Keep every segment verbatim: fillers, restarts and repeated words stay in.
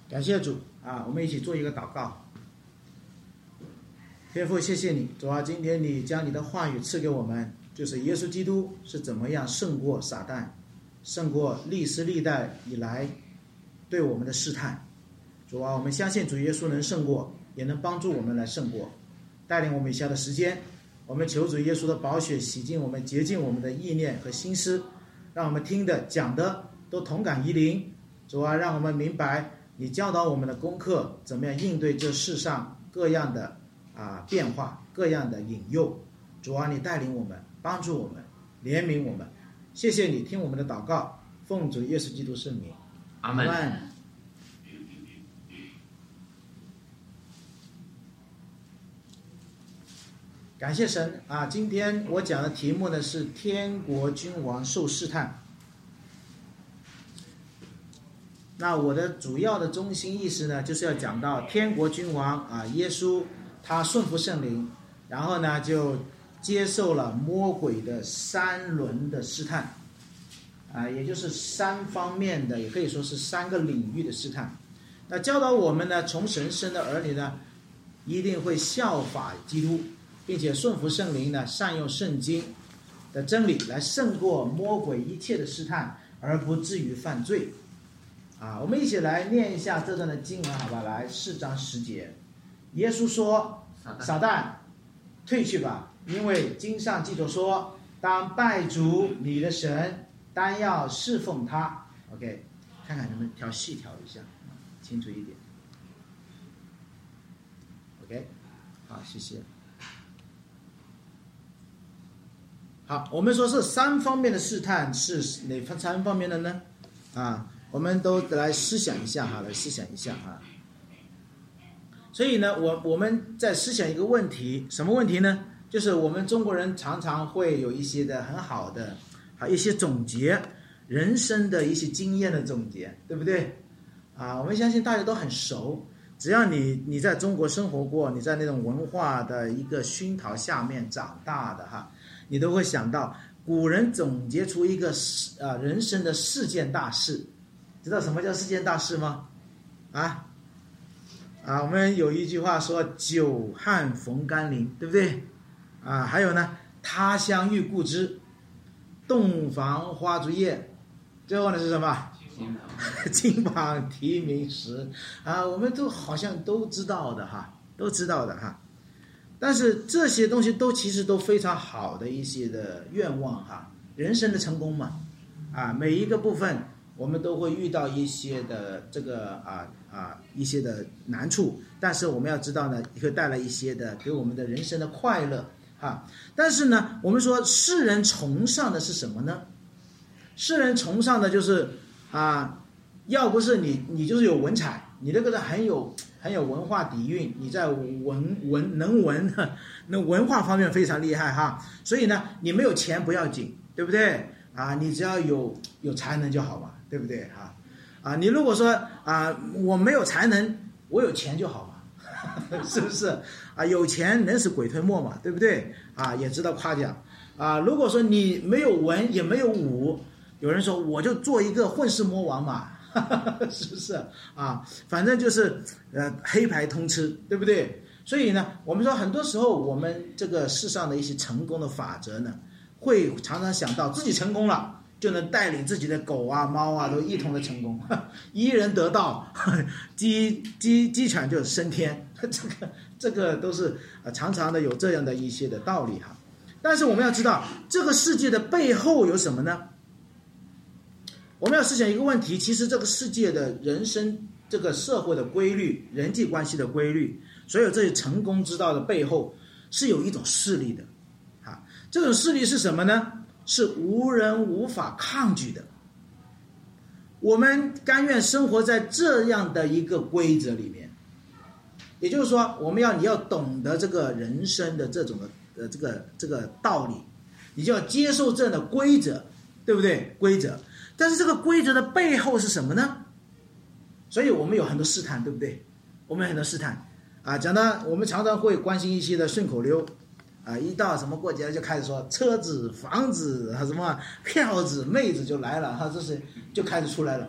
感谢主啊！我们一起做一个祷告。天父，谢谢你，主啊，今天你将你的话语赐给我们，就是耶稣基督是怎么样胜过撒旦，胜过历史历代以来对我们的试探。主啊，我们相信主耶稣能胜过，也能帮助我们来胜过，带领我们以下的时间。我们求主耶稣的宝血洗净我们，洁净我们的意念和心思，让我们听的讲的都同感于灵。主啊，让我们明白你教导我们的功课，怎么样应对这世上各样的啊变化，各样的引诱。主啊，你带领我们，帮助我们，怜悯我们。谢谢你听我们的祷告，奉主耶稣基督圣名， 阿们。 感谢神啊！今天我讲的题目呢是天国君王受试探。那我的主要的中心意思呢，就是要讲到天国君王啊，耶稣他顺服圣灵，然后呢就接受了魔鬼的三轮的试探啊，也就是三方面的，也可以说是三个领域的试探。那教导我们呢，从神生的儿女呢，一定会效法基督，并且顺服圣灵呢，善用圣经的真理来胜过魔鬼一切的试探，而不至于犯罪。啊，我们一起来念一下这段的经文，好吧？来，四章十节，耶稣说：“撒旦，退去吧，因为经上记着说，当拜主你的神，单要侍奉他。” OK， 看看能不能调细调一下，清楚一点。OK， 好，谢谢。好，我们说是三方面的试探，是哪三方面的呢？啊，我们都来思想一下哈，来思想一下哈。所以呢，我我们在思想一个问题，什么问题呢？就是我们中国人常常会有一些的很好的啊一些总结，人生的一些经验的总结，对不对？啊，我们相信大家都很熟，只要你你在中国生活过，你在那种文化的一个熏陶下面长大的哈，你都会想到古人总结出一个啊人生的四件大事。知道什么叫四件大事吗？啊啊，我们有一句话说久旱逢甘霖，对不对？啊，还有呢，他乡遇故知，洞房花烛夜，最后呢是什么？金榜题名时啊，我们都好像都知道的哈，都知道的哈。但是这些东西都其实都非常好的一些的愿望哈，人生的成功嘛，啊，每一个部分我们都会遇到一些的这个啊啊一些的难处，但是我们要知道呢，会带来一些的给我们的人生的快乐啊。但是呢，我们说世人崇尚的是什么呢？世人崇尚的就是啊，要不是你你就是有文采，你这个人很有很有文化底蕴，你在文文能文那文化方面非常厉害哈。所以呢，你没有钱不要紧，对不对啊？你只要有有才能就好嘛。对不对哈？啊，你如果说啊，我没有才能，我有钱就好嘛，是不是？啊，有钱能使鬼推磨嘛，对不对？啊，也知道夸奖啊。如果说你没有文也没有武，有人说我就做一个混世魔王嘛，是不是？啊，反正就是呃黑牌通吃，对不对？所以呢，我们说很多时候我们这个世上的一些成功的法则呢，会常常想到自己成功了，就能带领自己的狗啊、猫啊都一同的成功，一人得道，鸡鸡鸡犬就升天，这个这个都是呃常常的有这样的一些的道理哈。但是我们要知道，这个世界的背后有什么呢？我们要思想一个问题，其实这个世界的人生、这个社会的规律、人际关系的规律，所有这些成功之道的背后，是有一种势力的，啊，这种势力是什么呢？是无人无法抗拒的。我们甘愿生活在这样的一个规则里面，也就是说，我们要你要懂得这个人生的这种的呃这个这个道理，你就要接受这样的规则，对不对？规则，但是这个规则的背后是什么呢？所以我们有很多试探，对不对？我们有很多试探啊，讲到我们常常会关心一些的顺口溜。啊，一到什么过节就开始说车子、房子、什么票子、妹子就来了，哈，这是就开始出来了，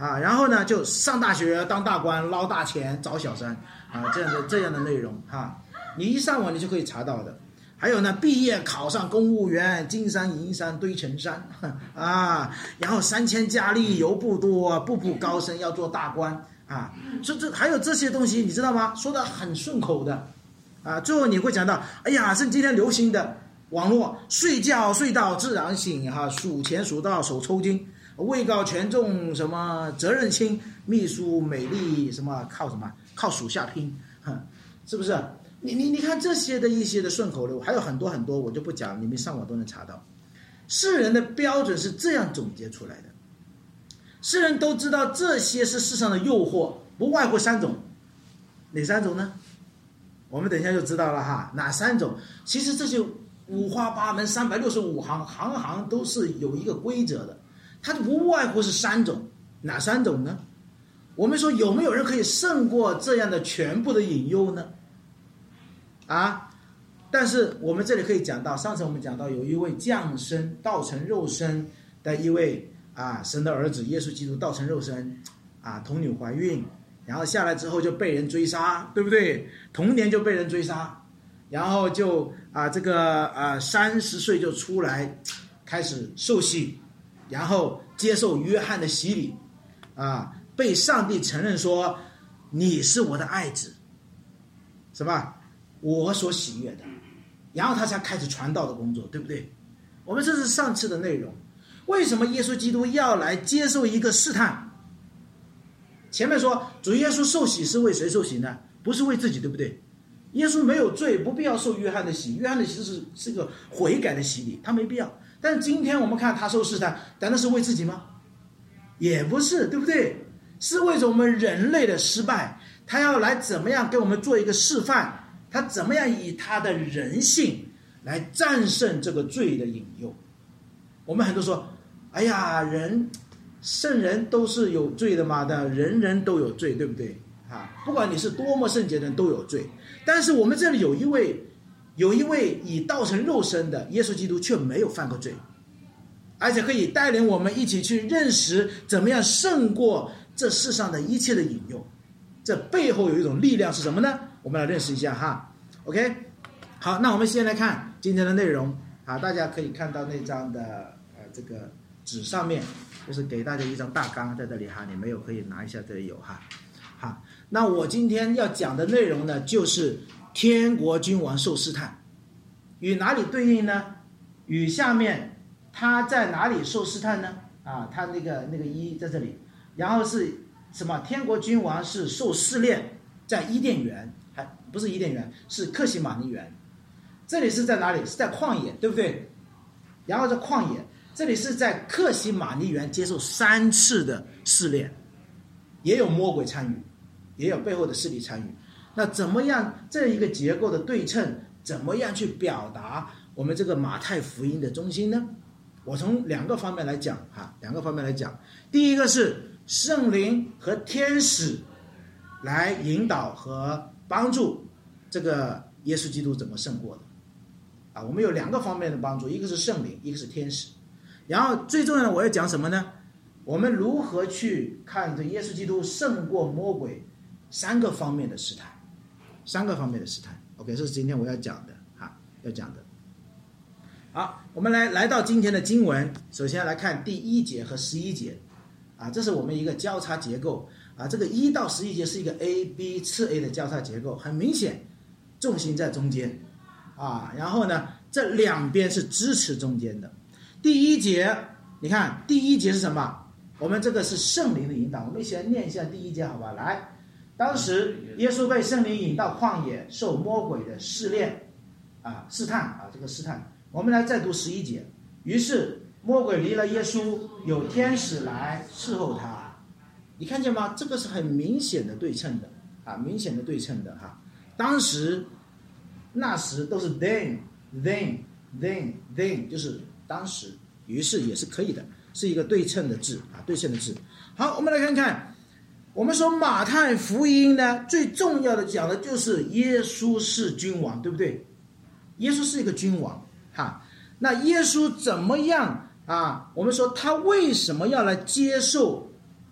啊，然后呢就上大学当大官捞大钱找小三啊，这样的这样的内容哈、啊，你一上网你就可以查到的。还有呢，毕业考上公务员，金山银山堆成山啊，然后三千佳丽犹不多，步步高升要做大官啊，这这还有这些东西你知道吗？说的很顺口的啊，最后你会讲到，哎呀，是今天流行的网络，睡觉睡到自然醒哈、啊，数钱数到手抽筋，位高权重什么责任轻，秘书美丽什么靠什么靠属下拼，是不是？你你你看这些的一些的顺口溜，还有很多很多，我就不讲，你们上网都能查到。世人的标准是这样总结出来的，世人都知道这些是世上的诱惑，不外乎三种，哪三种呢？我们等一下就知道了哈，哪三种？其实这些五花八门，三百六十五行，行行都是有一个规则的，它不外乎是三种，哪三种呢？我们说有没有人可以胜过这样的全部的引诱呢？啊，但是我们这里可以讲到，上次我们讲到有一位降生道成肉身的一位啊神的儿子耶稣基督道成肉身啊，童女怀孕，然后下来之后就被人追杀，对不对？童年就被人追杀，然后就啊这个啊三十岁就出来开始受洗，然后接受约翰的洗礼啊，被上帝承认说你是我的爱子，是吧？我所喜悦的，然后他才开始传道的工作，对不对？我们这是上次的内容。为什么耶稣基督要来接受一个试探？前面说主耶稣受洗是为谁受洗呢？不是为自己，对不对？耶稣没有罪，不必要受约翰的洗，约翰的洗是是个悔改的洗礼，他没必要。但是今天我们看他受试探，难道是为自己吗？也不是，对不对？是为着我们人类的失败，他要来怎么样给我们做一个示范，他怎么样以他的人性来战胜这个罪的引诱。我们很多说，哎呀，人圣人都是有罪的嘛，的人人都有罪，对不对啊？不管你是多么圣洁的人都有罪，但是我们这里有一位有一位以道成肉身的耶稣基督却没有犯过罪，而且可以带领我们一起去认识怎么样胜过这世上的一切的引诱。这背后有一种力量是什么呢？我们来认识一下哈。 OK， 好，那我们先来看今天的内容啊，大家可以看到那张的呃这个纸上面就是给大家一张大纲在这里哈，你没有可以拿一下，这里有哈。好，那我今天要讲的内容呢，就是天国君王受试探，与哪里对应呢？与下面他在哪里受试探呢？啊，他那个那个一在这里，然后是什么？天国君王是受试炼，在伊甸园，还不是伊甸园，是克西马尼园。这里是在哪里？是在旷野，对不对？然后在旷野，这里是在克西马尼园接受三次的试炼，也有魔鬼参与，也有背后的势力参与。那怎么样这一个结构的对称，怎么样去表达我们这个马太福音的中心呢？我从两个方面来讲哈，两个方面来讲。第一个是圣灵和天使来引导和帮助这个耶稣基督怎么胜过的啊？我们有两个方面的帮助，一个是圣灵，一个是天使。然后最重要的我要讲什么呢？我们如何去看这耶稣基督胜过魔鬼三个方面的试探，三个方面的试探。 OK， 这是今天我要讲的哈，要讲的。好，我们来来到今天的经文，首先来看第一节和十一节啊，这是我们一个交叉结构啊，这个一到十一节是一个 A B 次 A 的交叉结构，很明显重心在中间啊，然后呢这两边是支持中间的。第一节你看第一节是什么？我们这个是圣灵的引导，我们一起来念一下第一节好吧？来，当时耶稣被圣灵引到旷野，受魔鬼的试炼啊，试探啊，这个试探。我们来再读十一节。于是魔鬼离了耶稣，有天使来伺候他。你看见吗？这个是很明显的对称的啊，明显的对称的哈。当时那时都是 then then then then， 就是当时，于是也是可以的，是一个对称的字啊，对称的字。好，我们来看看，我们说马太福音呢，最重要的讲的就是耶稣是君王，对不对？耶稣是一个君王哈。那耶稣怎么样啊？我们说他为什么要来接受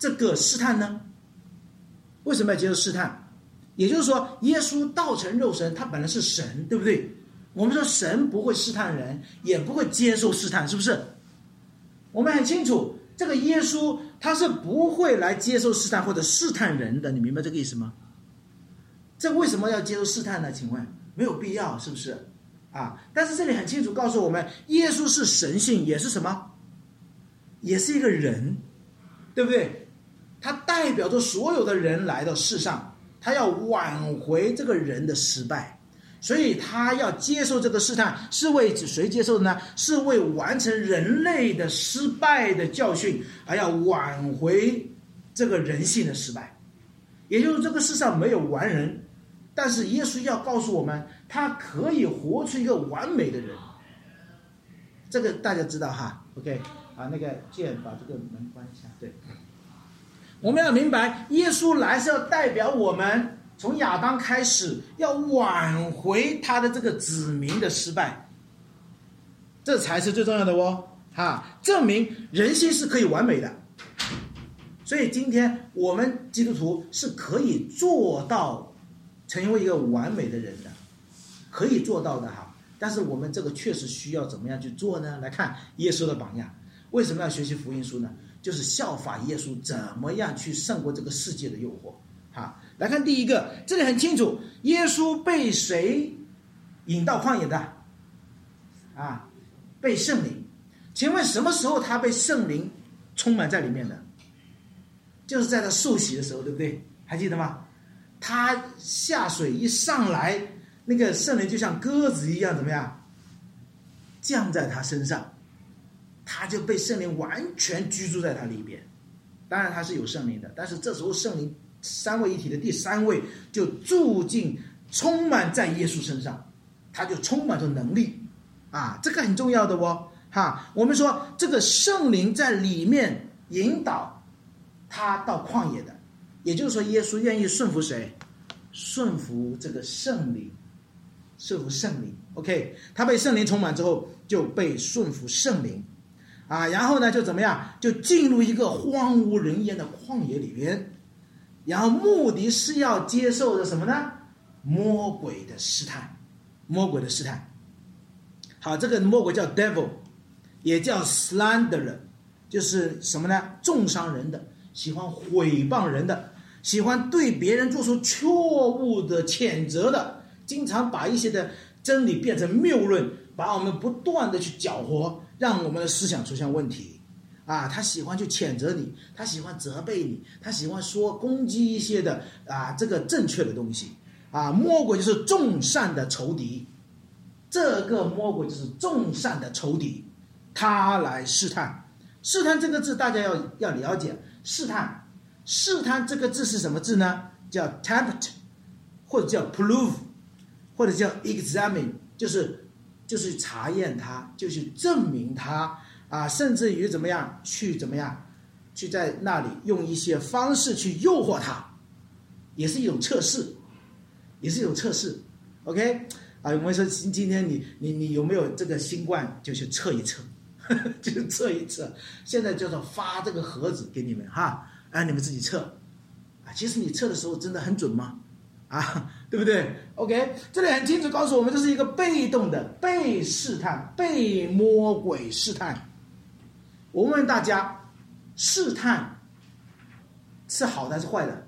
这个试探呢？为什么要接受试探？也就是说，耶稣道成肉身，他本来是神，对不对？我们说神不会试探人，也不会接受试探，是不是？我们很清楚，这个耶稣他是不会来接受试探或者试探人的，你明白这个意思吗？这为什么要接受试探呢？请问没有必要，是不是啊？但是这里很清楚告诉我们，耶稣是神性，也是什么？也是一个人，对不对？他代表着所有的人来到世上，他要挽回这个人的失败，所以他要接受这个试探，是为谁接受的呢？是为完成人类的失败的教训，而要挽回这个人性的失败。也就是这个世上没有完人，但是耶稣要告诉我们，他可以活出一个完美的人。这个大家知道哈 ，OK。啊，那个剑把这个门关一下。对，我们要明白，耶稣来是要代表我们从亚当开始，要挽回他的这个子民的失败，这才是最重要的哦。哈，证明人心是可以完美的。所以今天我们基督徒是可以做到成为一个完美的人的，可以做到的哈。但是我们这个确实需要怎么样去做呢？来看耶稣的榜样。为什么要学习福音书呢？就是效法耶稣怎么样去胜过这个世界的诱惑。好，来看第一个，这里很清楚，耶稣被谁引到旷野的？啊，被圣灵。请问什么时候他被圣灵充满在里面的？就是在他受洗的时候，对不对？还记得吗？他下水一上来，那个圣灵就像鸽子一样，怎么样？降在他身上。他就被圣灵完全居住在他里边，当然他是有圣灵的，但是这时候圣灵三位一体的第三位就住进充满在耶稣身上，他就充满着能力啊，这个很重要的哦哈。我们说这个圣灵在里面引导他到旷野的，也就是说耶稣愿意顺服谁？顺服这个圣灵，顺服圣灵 OK， 他被圣灵充满之后就被顺服圣灵啊，然后呢就怎么样？就进入一个荒无人烟的旷野里边，然后目的是要接受的什么呢？魔鬼的试探，魔鬼的试探。好，这个魔鬼叫 devil， 也叫 slanderer， 就是什么呢？重伤人的，喜欢毁谤人的，喜欢对别人做出错误的谴责的，经常把一些的真理变成谬论，把我们不断的去搅和，让我们的思想出现问题啊！他喜欢去谴责你，他喜欢责备你，他喜欢说攻击一些的啊这个正确的东西啊！魔鬼就是众善的仇敌，这个魔鬼就是众善的仇敌，他来试探。试探这个字大家要要了解，试探试探这个字是什么字呢？叫 tempt， 或者叫 prove， 或者叫 examine， 就是就是查验它，就是证明它啊，甚至于怎么样去怎么样去在那里用一些方式去诱惑它，也是一种测试，也是一种测试 OK 啊，我们说今天你你你有没有这个新冠，就去测一测就测一测，现在叫做发这个盒子给你们哈，让你们自己测啊。其实你测的时候真的很准吗？啊，对不对 ？OK， 这里很清楚告诉我们，这是一个被动的被试探，被魔鬼试探。我问大家，试探是好的还是坏的？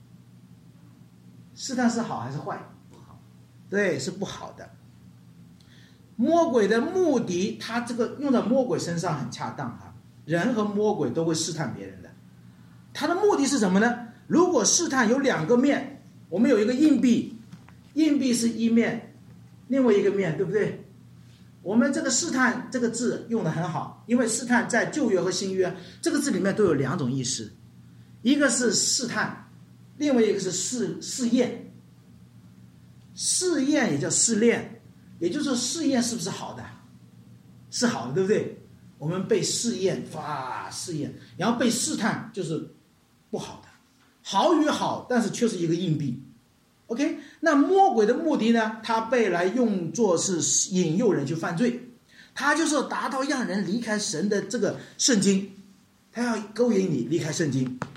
试探是好还是坏？不好，对，是不好的。魔鬼的目的，他这个用在魔鬼身上很恰当啊。人和魔鬼都会试探别人的，他的目的是什么呢？如果试探有两个面，我们有一个硬币，硬币是一面，另外一个面，对不对？我们这个试探这个字用得很好，因为试探在旧约和新约这个字里面都有两种意思，一个是试探，另外一个是试试验。试验也叫试炼，也就是说试验是不是好的？是好的，对不对？我们被试验，哇，试验，然后被试探就是不好的。好与好，但是却是一个硬币 OK， 那魔鬼的目的呢？他被来用作是引诱人去犯罪，他就是达到让人离开神的这个圣经，他要勾引你离开圣经，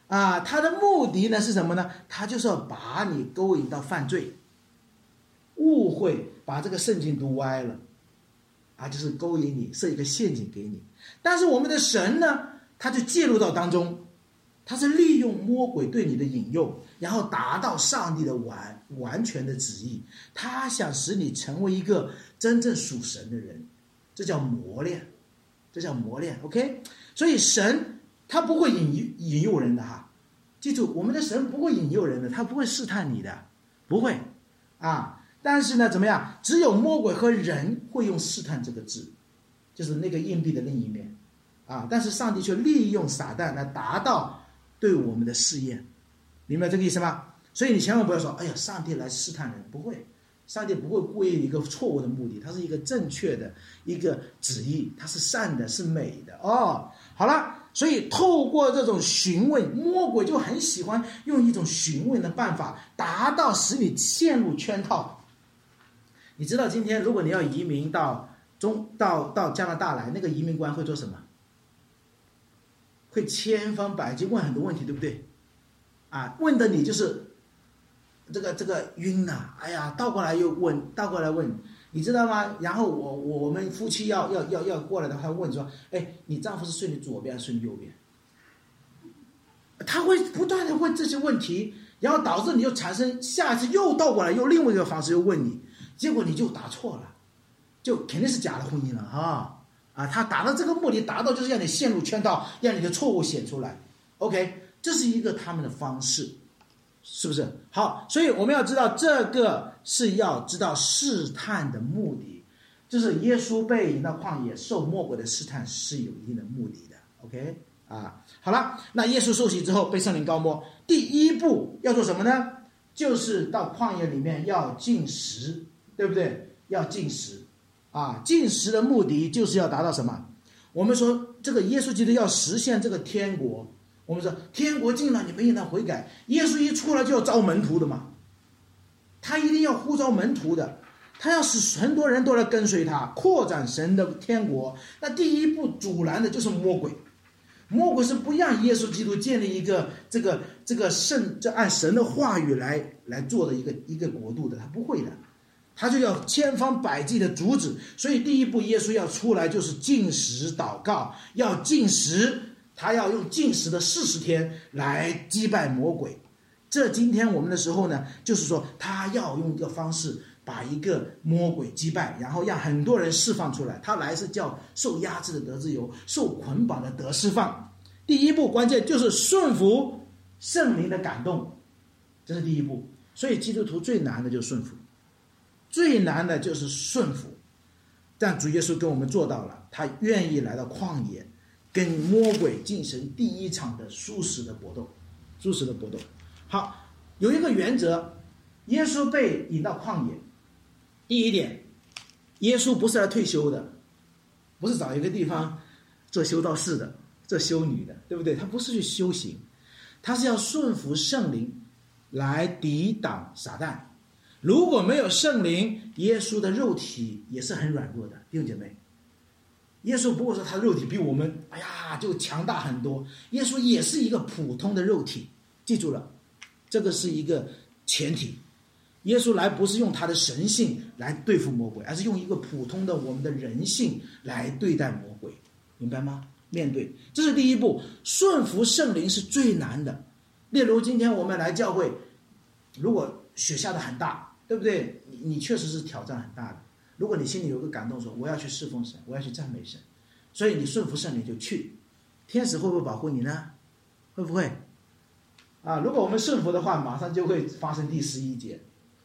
啊，他的目的呢是什么呢？他就是要把你勾引到犯罪、误会，把这个圣经读歪了，啊，就是勾引你，设一个陷阱给你。但是我们的神呢，他就介入到当中，他是利用魔鬼对你的引诱，然后达到上帝的完完全的旨意。他想使你成为一个真正属神的人，这叫磨练，这叫磨练。OK， 所以神他不会引引诱人的哈，记住，我们的神不会引诱人的，他不会试探你的，不会啊。但是呢，怎么样？只有魔鬼和人会用试探这个字，就是那个硬币的另一面啊。但是上帝却利用撒旦来达到对我们的试验，明白这个意思吗？所以你千万不要说，哎呀，上帝来试探人，不会，上帝不会故意一个错误的目的，它是一个正确的一个旨意，它是善的，是美的哦。好了。所以透过这种询问，魔鬼就很喜欢用一种询问的办法，达到使你陷入圈套。你知道今天如果你要移民到中到到加拿大来，那个移民官会做什么？会千方百计问很多问题，对不对？啊，问的你就是这个这个晕呐、啊，哎呀，倒过来又问，倒过来问。你知道吗？然后我我们夫妻要要要要过来的话，他问说：“哎，你丈夫是睡你左边还是睡你右边？”他会不断的问这些问题，然后导致你就产生下一次又倒过来又另外一个方式又问你，结果你就答错了，就肯定是假的婚姻了哈啊！他达到这个目的，达到就是让你陷入圈套，让你的错误显出来。OK， 这是一个他们的方式。是不是好？所以我们要知道，这个是要知道试探的目的，就是耶稣被引到旷野受魔鬼的试探是有一定的目的的。OK 啊，好了，那耶稣受洗之后被圣灵膏抹，第一步要做什么呢？就是到旷野里面要禁食，对不对？要禁食啊，禁食的目的就是要达到什么？我们说这个耶稣基督要实现这个天国。我们说天国近了，你们应当悔改。耶稣一出来就要招门徒的嘛，他一定要呼召门徒的，他要使很多人都来跟随他，扩展神的天国。那第一步阻拦的就是魔鬼，魔鬼是不让耶稣基督建立一个这个这个圣，这按神的话语来来做的一个一个国度的，他不会的，他就要千方百计的阻止。所以第一步耶稣要出来就是禁食祷告，要禁食。他要用禁食的四十天来击败魔鬼。这今天我们的时候呢，就是说他要用一个方式把一个魔鬼击败，然后让很多人释放出来。他来是叫受压制的得自由，受捆绑的得释放。第一步关键就是顺服圣灵的感动，这是第一步。所以基督徒最难的就是顺服，最难的就是顺服。但主耶稣跟我们做到了，他愿意来到旷野跟魔鬼进行第一场的殊死的搏斗，殊死的搏斗。好，有一个原则，耶稣被引到旷野，第一点，耶稣不是来退休的，不是找一个地方做修道士的，做修女的，对不对？他不是去修行，他是要顺服圣灵来抵挡撒旦。如果没有圣灵，耶稣的肉体也是很软弱的，弟兄姐妹。耶稣不过说他肉体比我们哎呀就强大很多，耶稣也是一个普通的肉体，记住了，这个是一个前提。耶稣来不是用他的神性来对付魔鬼，而是用一个普通的我们的人性来对待魔鬼，明白吗？面对，这是第一步。顺服圣灵是最难的。例如今天我们来教会，如果雪下的很大，对不对？你你确实是挑战很大的。如果你心里有个感动说我要去侍奉神，我要去赞美神，所以你顺服圣灵就去，天使会不会保护你呢？会不会啊？如果我们顺服的话，马上就会发生第十一节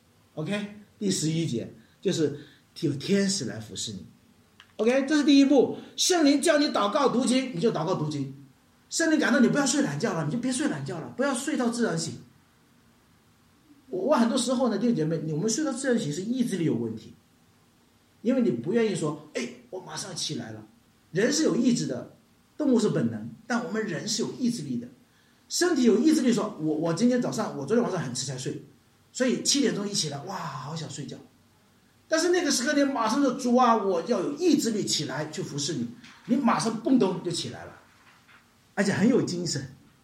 OK， 第十一节就是有天使来服侍你。 OK， 这是第一步。圣灵叫你祷告读经，你就祷告读经。圣灵感动你不要睡懒觉了，你就别睡懒觉了，不要睡到自然醒。我我很多时候呢，弟兄姐妹，我们睡到自然醒是意志力有问题，因为你不愿意说，哎，我马上起来了。人是有意志的，动物是本能，但我们人是有意志力的。身体有意志力说，我我今天早上，我昨天晚上很迟才睡，所以七点钟一起来，哇，好想睡觉。但是那个时刻你马上就主啊，我要有意志力起来去服侍你，你马上蹦咚就起来了，而且很有精神。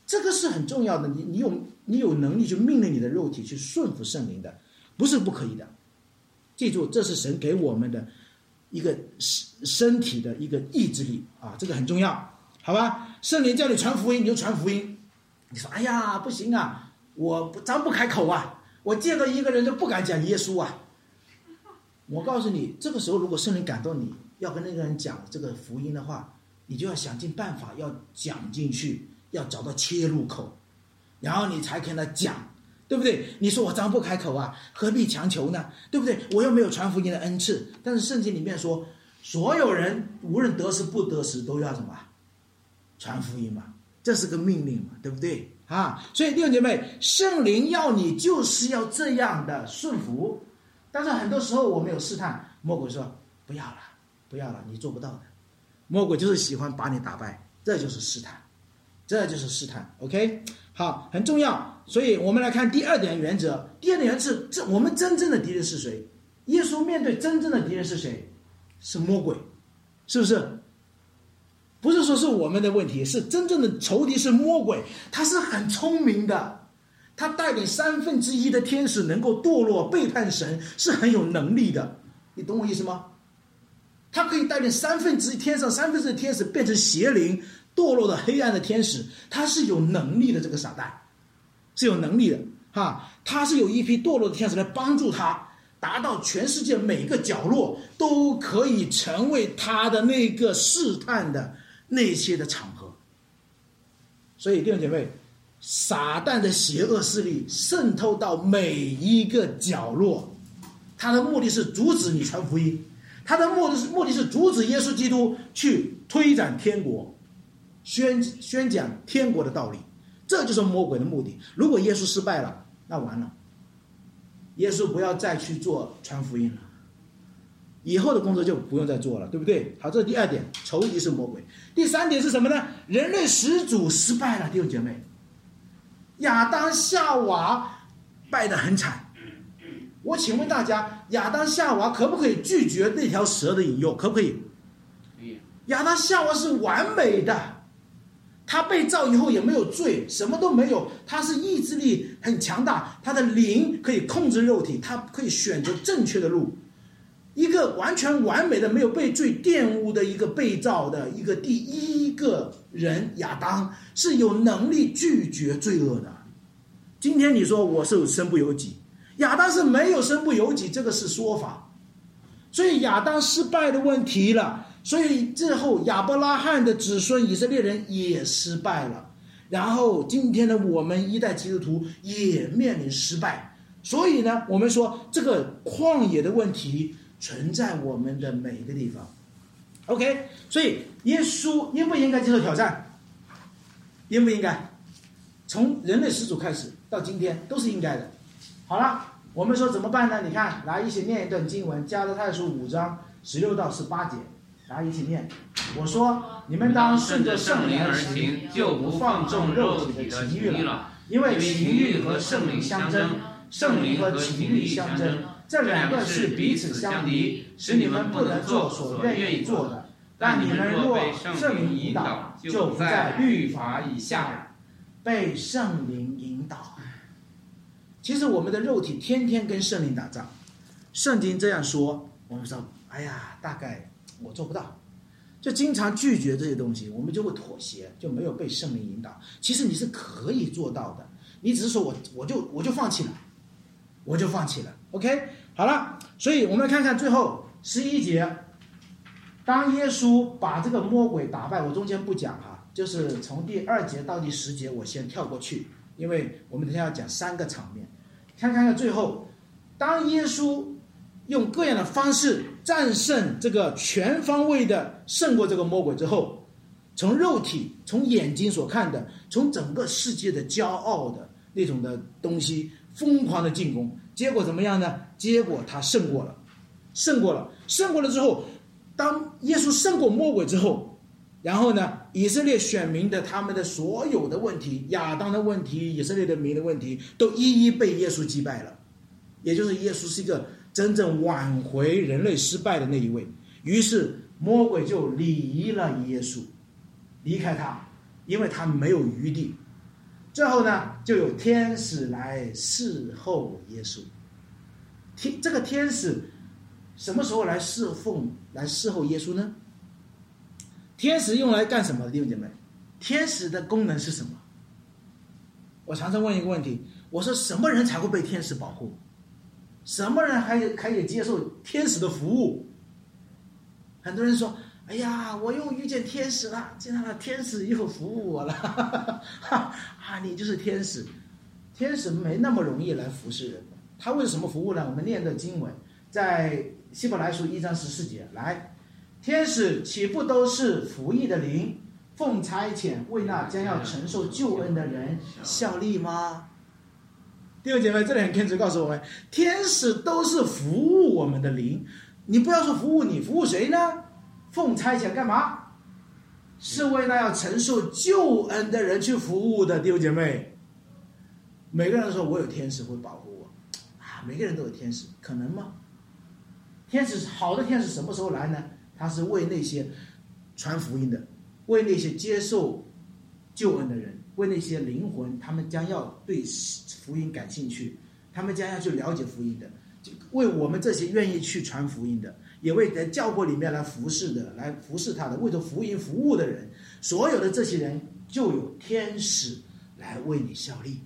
这个是很重要的。你你有你有能力去命令你的肉体去顺服圣灵的，不是不可以的。记住，这是神给我们的一个身体的一个意志力啊，这个很重要，好吧？圣灵叫你传福音，你就传福音。你说，哎呀，不行啊，我张不开口啊，我见到一个人就不敢讲耶稣啊。我告诉你，这个时候如果圣灵感动你要跟那个人讲这个福音的话，你就要想尽办法要讲进去，要找到切入口，然后你才跟他讲，对不对？你说我张不开口啊，何必强求呢？对不对？我又没有传福音的恩赐。但是圣经里面说，所有人无论得时不得时都要什么？传福音嘛，这是个命令嘛，对不对啊？所以弟兄姐妹，圣灵要你就是要这样的顺服。但是很多时候我们有试探，魔鬼说不要了，不要了，你做不到的。魔鬼就是喜欢把你打败，这就是试探，这就是试探。 OK， 好，很重要。所以我们来看第二点原则。第二点原则是，这我们真正的敌人是谁？耶稣面对真正的敌人是谁？是魔鬼，是不是？不是说是我们的问题，是真正的仇敌是魔鬼。他是很聪明的，他带领三分之一的天使能够堕落背叛神，是很有能力的。你懂我意思吗？他可以带领三分之一天上三分之一的天使变成邪灵，堕落的黑暗的天使，他是有能力的。这个撒旦是有能力的哈，他是有一批堕落的天使来帮助他，达到全世界每个角落都可以成为他的那个试探的那些的场合。所以弟兄姐妹，撒旦的邪恶势力渗透到每一个角落，他的目的是阻止你传福音，他的目的是目的是阻止耶稣基督去推展天国，宣宣讲天国的道理。这就是魔鬼的目的。如果耶稣失败了，那完了，耶稣不要再去做传福音了，以后的工作就不用再做了，对不对？好，这是第二点，仇敌是魔鬼。第三点是什么呢？人类始祖失败了。弟兄姐妹，亚当夏娃败得很惨。我请问大家，亚当夏娃可不可以拒绝那条蛇的引诱？可不可以？可以。亚当夏娃是完美的，他被造以后也没有罪，什么都没有，他是意志力很强大，他的灵可以控制肉体，他可以选择正确的路。一个完全完美的没有被罪玷污的一个被造的一个第一个人亚当，是有能力拒绝罪恶的。今天你说我是身不由己，亚当是没有身不由己，这个是说法。所以亚当失败的问题了，所以之后亚伯拉罕的子孙以色列人也失败了，然后今天的我们一代基督徒也面临失败。所以呢，我们说这个旷野的问题存在我们的每一个地方。 OK， 所以耶稣应不应该接受挑战？应不应该？从人类始祖开始到今天都是应该的。好了，我们说怎么办呢？你看，来一起念一段经文，加拉太书五章十六到十八节，来一起念。我说，你们当顺着圣灵而行，就不放纵肉体的情欲了，因为情欲和圣灵相争，圣灵和情欲相争，这两个是彼此相敌，使你们不能做所愿意做的。但你们若被圣灵引导，就不在律法以下了。被圣灵引导。其实我们的肉体天天跟圣灵打仗，圣经这样说，我们说哎呀，大概我做不到，就经常拒绝这些东西，我们就会妥协，就没有被圣灵引导。其实你是可以做到的，你只是说我我就我就放弃了，我就放弃了。 OK， 好了，所以我们来看看最后十一节，当耶稣把这个魔鬼打败，我中间不讲哈，就是从第二节到第十节我先跳过去，因为我们等一下要讲三个场面。看看看最后，当耶稣用各样的方式战胜这个全方位的胜过这个魔鬼之后，从肉体从眼睛所看的，从整个世界的骄傲的那种的东西疯狂的进攻，结果怎么样呢？结果他胜过了，胜过了，胜过了之后，当耶稣胜过魔鬼之后，然后呢，以色列选民的他们的所有的问题，亚当的问题，以色列的民的问题，都一一被耶稣击败了。也就是耶稣是一个真正挽回人类失败的那一位。于是魔鬼就离了耶稣，离开他，因为他没有余地。 最后呢，就有天使来侍候耶稣。天这个天使什么时候来侍奉、来侍候耶稣呢？天使用来干什么，弟兄姐妹？天使的功能是什么？我常常问一个问题，我说什么人才会被天使保护？什么人还可以接受天使的服务？很多人说，哎呀，我又遇见天使了，见到了天使又服务我了，啊，你就是天使。天使没那么容易来服侍人的，他为什么服务呢？我们念的经文在希伯来书一章十四节，来，天使岂不都是服役的灵，奉差遣为那将要承受救恩的人效力吗？弟兄姐妹，这里很清楚告诉我们，天使都是服务我们的灵。你不要说服务你，服务谁呢？奉差遣干嘛？是为那要承受救恩的人去服务的。弟兄姐妹，每个人都说我有天使会保护我啊，每个人都有天使，可能吗？天使好的天使什么时候来呢？他是为那些传福音的，为那些接受救恩的人，为那些灵魂，他们将要对福音感兴趣，他们将要去了解福音的，为我们这些愿意去传福音的，也为在教会里面来服侍的，来服侍他的，为着福音服务的人，所有的这些人就有天使来为你效力。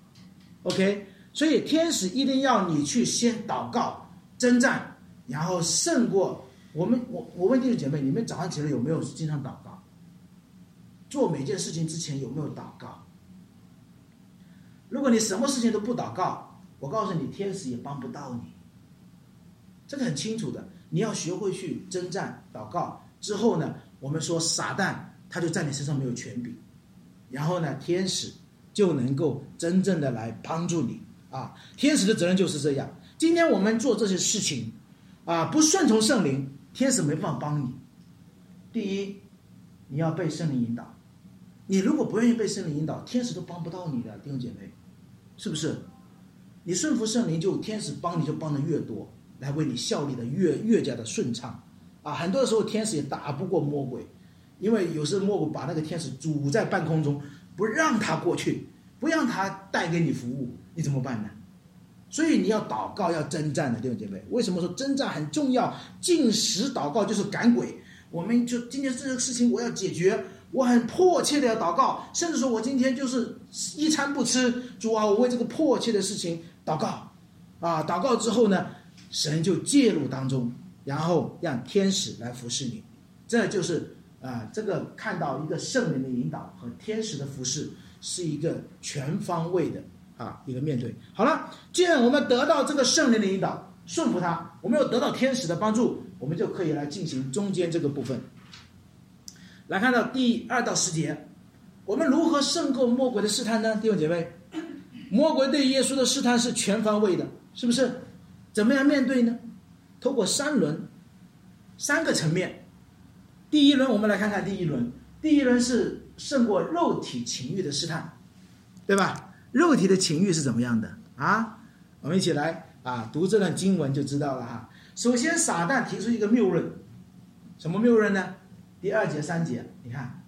OK， 所以天使一定要你去先祷告征战，然后胜过我们。我我问弟兄姐妹，你们早上起来有没有经常祷告？做每件事情之前有没有祷告？如果你什么事情都不祷告，我告诉你，天使也帮不到你。这个很清楚的，你要学会去征战祷告之后呢，我们说撒旦他就在你身上没有权柄，然后呢，天使就能够真正的来帮助你啊！天使的责任就是这样。今天我们做这些事情啊，不顺从圣灵，天使没办法帮你。第一，你要被圣灵引导。你如果不愿意被圣灵引导，天使都帮不到你的，弟兄姐妹，是不是？你顺服圣灵，就天使帮你就帮的越多，来为你效力的越越加的顺畅啊！很多时候天使也打不过魔鬼，因为有时候魔鬼把那个天使阻在半空中，不让他过去，不让他带给你服务，你怎么办呢？所以你要祷告，要征战的，弟兄姐妹。为什么说征战很重要？禁食祷告就是赶鬼。我们就今天这个事情我要解决，我很迫切的要祷告，甚至说我今天就是一餐不吃，主啊，我为这个迫切的事情祷告啊！祷告之后呢，神就介入当中，然后让天使来服侍你。这就是啊，这个看到一个圣灵的引导和天使的服侍，是一个全方位的啊一个面对。好了，既然我们得到这个圣灵的引导，顺服他，我们又得到天使的帮助，我们就可以来进行中间这个部分。来看到第二到十节，我们如何胜过魔鬼的试探呢？弟兄姐妹，魔鬼对耶稣的试探是全方位的，是不是？怎么样面对呢？透过三轮三个层面。第一轮我们来看看第一轮，第一轮是胜过肉体情欲的试探，对吧？肉体的情欲是怎么样的啊？我们一起来啊读这段经文就知道了哈。首先撒旦提出一个谬论，什么谬论呢？第二节三节，你看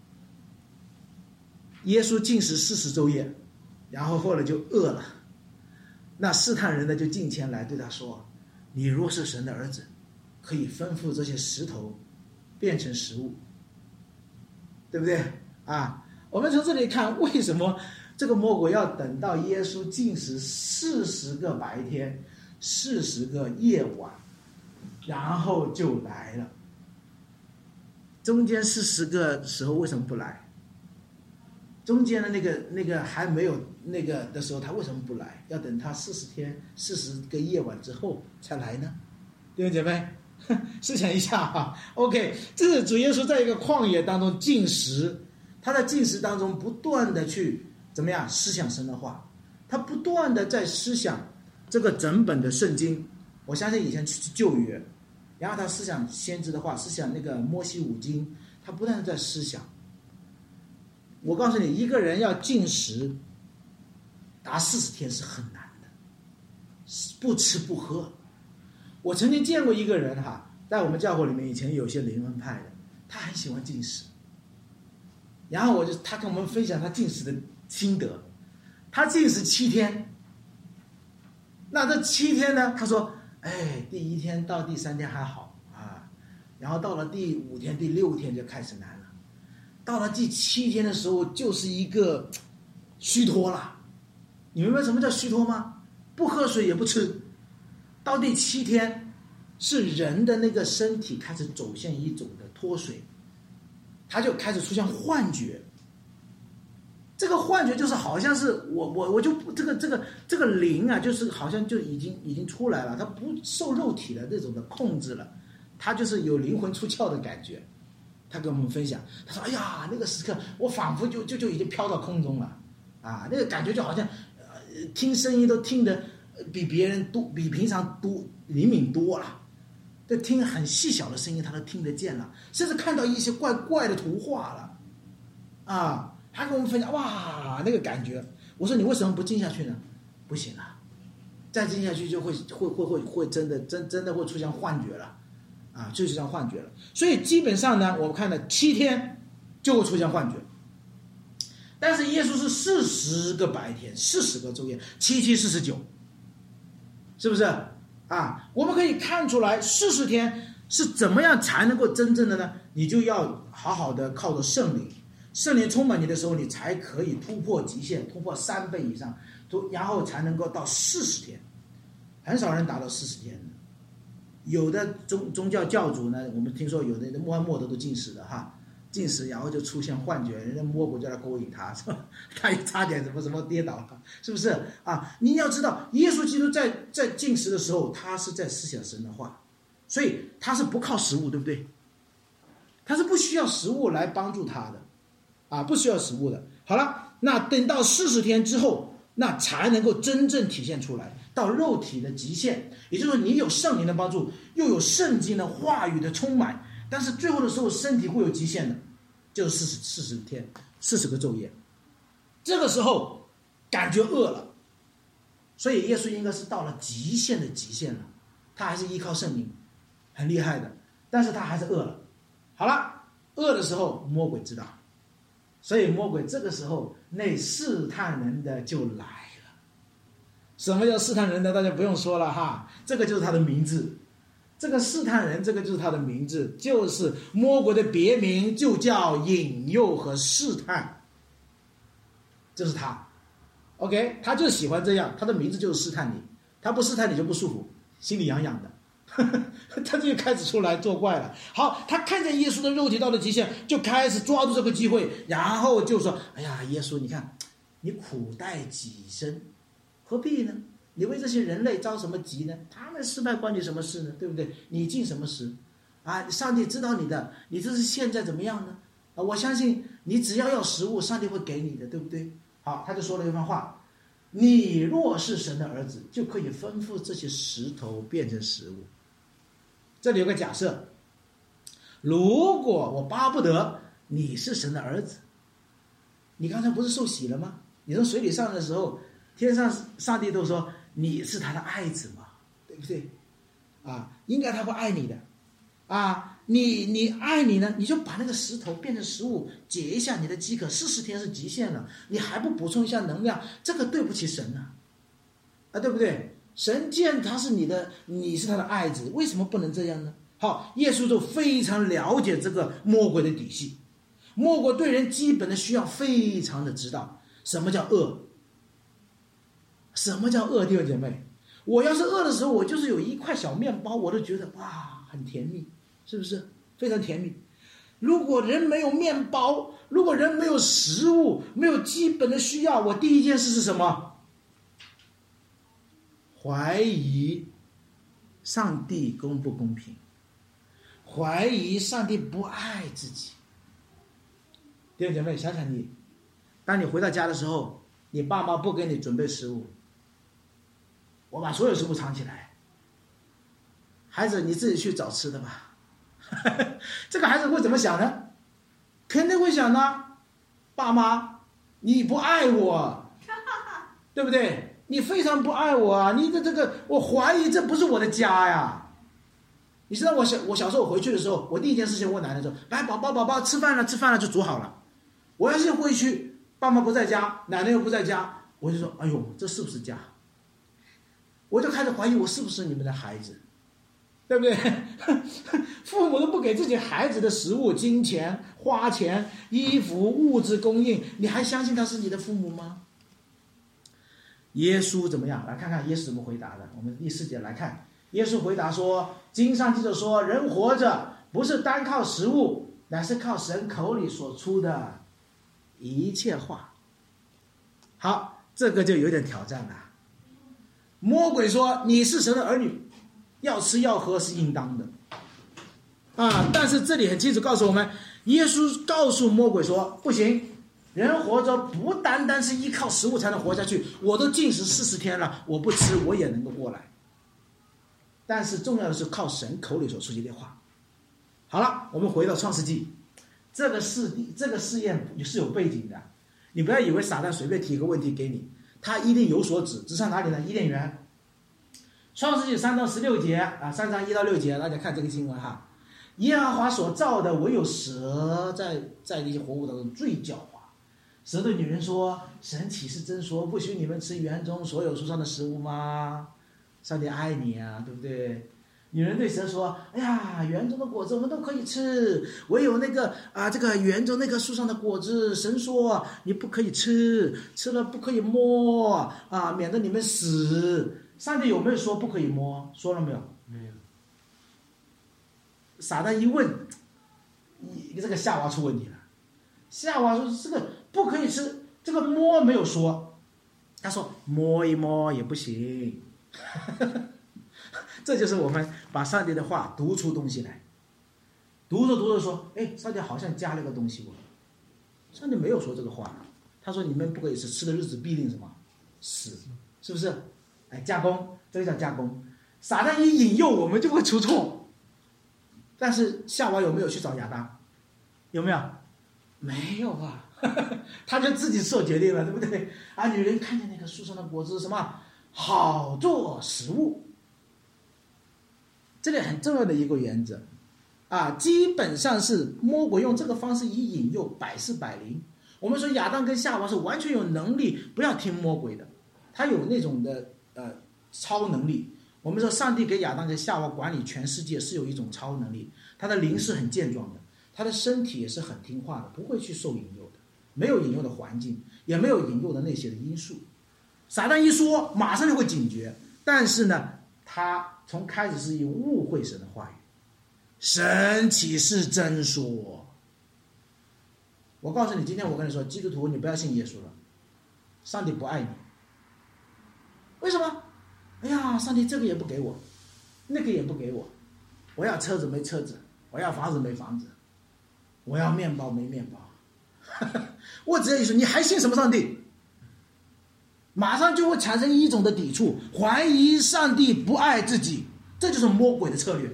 耶稣禁食四十昼夜，然后后来就饿了，那试探人的就近前来对他说，你若是神的儿子，可以吩咐这些石头变成食物，对不对啊？我们从这里看，为什么这个魔鬼要等到耶稣禁食四十个白天四十个夜晚，然后就来了？中间四十个时候为什么不来？中间的那个那个还没有那个的时候，他为什么不来？要等他四十天四十个夜晚之后才来呢？弟兄姐妹，思想一下哈。OK， 这是主耶稣在一个旷野当中禁食，他在禁食当中不断的去怎么样思想神的话，他不断的在思想这个整本的圣经。我相信以前去旧约，然后他思想先知的话，思想那个摩西五经，他不断的在思想。我告诉你，一个人要禁食达四十天是很难的，不吃不喝。我曾经见过一个人哈，在我们教会里面，以前有些灵恩派的，他很喜欢禁食，然后我就他跟我们分享他禁食的心得， 他禁食七天。那这七天呢，他说哎，第一天到第三天还好啊，然后到了第五天第六天就开始难了，到了第七天的时候就是一个虚脱了。你明白什么叫虚脱吗？不喝水也不吃，到第七天是人的那个身体开始走向一种的脱水，他就开始出现幻觉。这个幻觉就是好像是我我我就这个这个这个灵啊，就是好像就已经已经出来了，它不受肉体的这种的控制了，它就是有灵魂出窍的感觉。他跟我们分享，他说：“哎呀，那个时刻我仿佛就就就已经飘到空中了，啊，那个感觉就好像，呃，听声音都听得比别人多，比平常多灵敏多了。这听很细小的声音，他都听得见了，甚至看到一些怪怪的图画了，啊。”他跟我们分享，哇，那个感觉。我说你为什么不静下去呢？不行啊，再静下去就会会会会会真的真真的会出现幻觉了，啊，就出现幻觉了。所以基本上呢，我们看了七天就会出现幻觉。但是耶稣是四十个白天，四十个昼夜，七七四十九，是不是啊？我们可以看出来，四十天是怎么样才能够真正的呢？你就要好好的靠着圣灵。圣灵充满你的时候，你才可以突破极限，突破三倍以上，然后才能够到四十天。很少人达到四十天的。有的宗宗教教主呢，我们听说有的穆罕默德都禁食的哈，禁食然后就出现幻觉，人家魔鬼就来勾引他，是吧？他也差点什么什么跌倒了，是不是啊？你要知道，耶稣基督在在禁食的时候，他是在思想神的话，所以他是不靠食物，对不对？他是不需要食物来帮助他的。啊，不需要食物的。好了，那等到四十天之后，那才能够真正体现出来，到肉体的极限。也就是说，你有圣灵的帮助，又有圣经的话语的充满，但是最后的时候，身体会有极限的，就是四十四十天，四十个昼夜。这个时候感觉饿了，所以耶稣应该是到了极限的极限了。他还是依靠圣灵，很厉害的，但是他还是饿了。好了，饿的时候，魔鬼知道。所以魔鬼这个时候那试探人的就来了。什么叫试探人的？大家不用说了哈，这个就是他的名字。这个试探人，这个就是他的名字，就是魔鬼的别名，就叫引诱和试探。这是他 OK， 他就喜欢这样，他的名字就是试探你，他不试探你就不舒服，心里痒痒的。他就开始出来作怪了。好，他看见耶稣的肉体到了极限，就开始抓住这个机会，然后就说：哎呀，耶稣，你看你苦待己身，何必呢？你为这些人类着什么急呢？他们失败关你什么事呢？对不对？你尽什么时啊？上帝知道你的，你这是现在怎么样呢？啊，我相信你只要要食物，上帝会给你的，对不对？好，他就说了一番话：你若是神的儿子，就可以吩咐这些石头变成食物。这里有个假设，如果我巴不得你是神的儿子，你刚才不是受洗了吗？你从水里上的时候，天上上帝都说你是他的爱子嘛，对不对？啊，应该他会爱你的，啊，你你爱你呢，你就把那个石头变成食物，解一下你的饥渴。四十天是极限了，你还不补充一下能量，这个对不起神啊，啊，对不对？神见他是你的，你是他的爱子，为什么不能这样呢？好，耶稣就非常了解这个魔鬼的底细，魔鬼对人基本的需要非常的知道什么叫饿，什么叫饿，弟兄姐妹，我要是饿的时候，我就是有一块小面包，我都觉得哇很甜蜜，是不是非常甜蜜？如果人没有面包，如果人没有食物，没有基本的需要，我第一件事是什么？怀疑上帝公不公平，怀疑上帝不爱自己。弟兄姐妹，想想你，当你回到家的时候，你爸妈不给你准备食物，我把所有食物藏起来，孩子你自己去找吃的吧。这个孩子会怎么想呢？肯定会想呢，爸妈你不爱我，对不对？你非常不爱我啊！你的这个，我怀疑这不是我的家呀。你知道我小我小时候回去的时候，我第一件事情问奶奶说：“来，宝宝宝宝，吃饭了，吃饭了，就煮好了。”我要是回去，爸妈不在家，奶奶又不在家， 我就说，哎呦，这是不是家？我就开始怀疑我是不是你们的孩子，对不对？父母都不给自己孩子的食物、金钱、花钱、衣服、物质供应，你还相信他是你的父母吗？耶稣怎么样？来看看耶稣怎么回答的。我们第四节来看，耶稣回答说，经上记着说，人活着不是单靠食物，乃是靠神口里所出的一切话。好，这个就有点挑战了。魔鬼说，你是神的儿女，要吃要喝是应当的啊！但是这里很清楚告诉我们，耶稣告诉魔鬼说，不行，人活着不单单是依靠食物才能活下去，我都禁食四十天了，我不吃我也能够过来。但是重要的是靠神口里所出现的话。好了，我们回到创世纪，这个试这个试验是有背景的，你不要以为撒旦随便提个问题给你，他一定有所指，指向哪里呢？伊甸园。创世纪三到十六节啊，三章一到六节，大家看这个经文哈。耶和华所造的唯有蛇在在这些活物当中最狡猾。蛇对女人说：“神岂是真说不许你们吃园中所有树上的食物吗？上帝爱你啊，对不对？”女人对蛇说：“哎呀，园中的果子我们都可以吃，唯有那个啊，这个园中那个树上的果子，神说你不可以吃，吃了不可以摸啊，免得你们死。”上帝有没有说不可以摸？说了没有？ 没有。 撒旦一问，这个夏娃出问题了。夏娃说：“这个不可以吃，这个摸没有说。”他说：“摸一摸也不行。”这就是我们把上帝的话读出东西来，读着读着说：“哎，上帝好像加了个东西。”我上帝没有说这个话，他说：“你们不可以吃，吃的日子必定什么死，是不是？”哎，加工，这个叫加工。撒旦一引诱我们就会出错。但是夏娃有没有去找亚当？有没有？没有啊，他就自己做决定了，对不对？啊，女人看见那个树上的果子，什么好做食物。这里很重要的一个原则啊，基本上是魔鬼用这个方式以引诱，百试百灵。我们说亚当跟夏娃是完全有能力，不要听魔鬼的，他有那种的呃超能力。我们说上帝给亚当跟夏娃管理全世界是有一种超能力，他的灵是很健壮的，他的身体也是很听话的，不会去受引诱的，没有引诱的环境，也没有引诱的那些的因素。撒旦一说，马上就会警觉，但是呢，他从开始是以误会神的话语，神岂是真说？我告诉你，今天我跟你说，基督徒你不要信耶稣了，上帝不爱你。为什么？哎呀，上帝这个也不给我，那个也不给我，我要车子没车子，我要房子没房子，我要面包没面包。我只要一说，你还信什么上帝？马上就会产生一种的抵触，怀疑上帝不爱自己，这就是魔鬼的策略，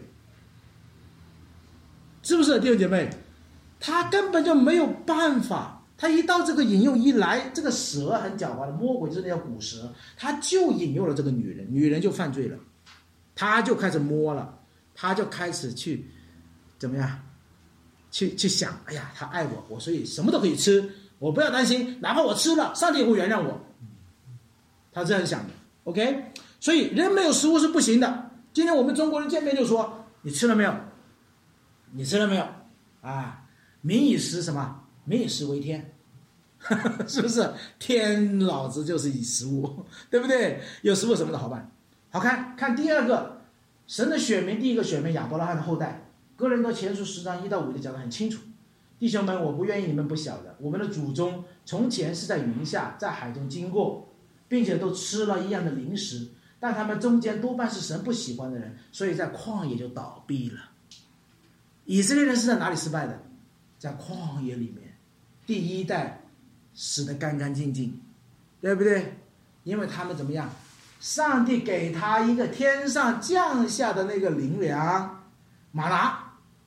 是不是弟兄姐妹？他根本就没有办法，他一到这个引诱一来，这个蛇很狡猾的，魔鬼就是那条古蛇，他就引诱了这个女人，女人就犯罪了，他就开始摸了，他就开始去怎么样，去去想，哎呀，他爱我，我所以什么都可以吃，我不要担心，哪怕我吃了，上帝也会原谅我。他这样想的 ，OK， 所以人没有食物是不行的。今天我们中国人见面就说：“你吃了没有？你吃了没有？”啊，民以食什么？民以食为天，是不是？天老子就是以食物，对不对？有食物什么的好办。好看，看第二个，神的选民，第一个选民亚伯拉罕的后代，哥林多前书十章一到五节讲得很清楚。弟兄们，我不愿意你们不晓得，我们的祖宗从前是在云下，在海中经过，并且都吃了一样的零食，但他们中间多半是神不喜欢的人，所以在旷野就倒闭了。以色列人是在哪里失败的？在旷野里面，第一代死得干干净净，对不对？因为他们怎么样？上帝给他一个天上降下的那个灵粮，玛拿。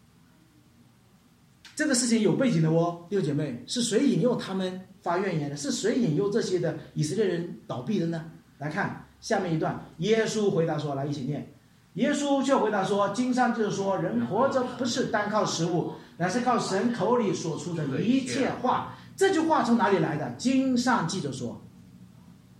这个事情有背景的哦，弟兄姐妹，是谁引诱他们发怨言的？是谁引诱这些的以色列人倒闭的呢？来看下面一段，耶稣回答说，来一起念。耶稣却回答说，经上就是说，人活着不是单靠食物，乃是靠神口里所出的一切话。这句话从哪里来的？经上记着说，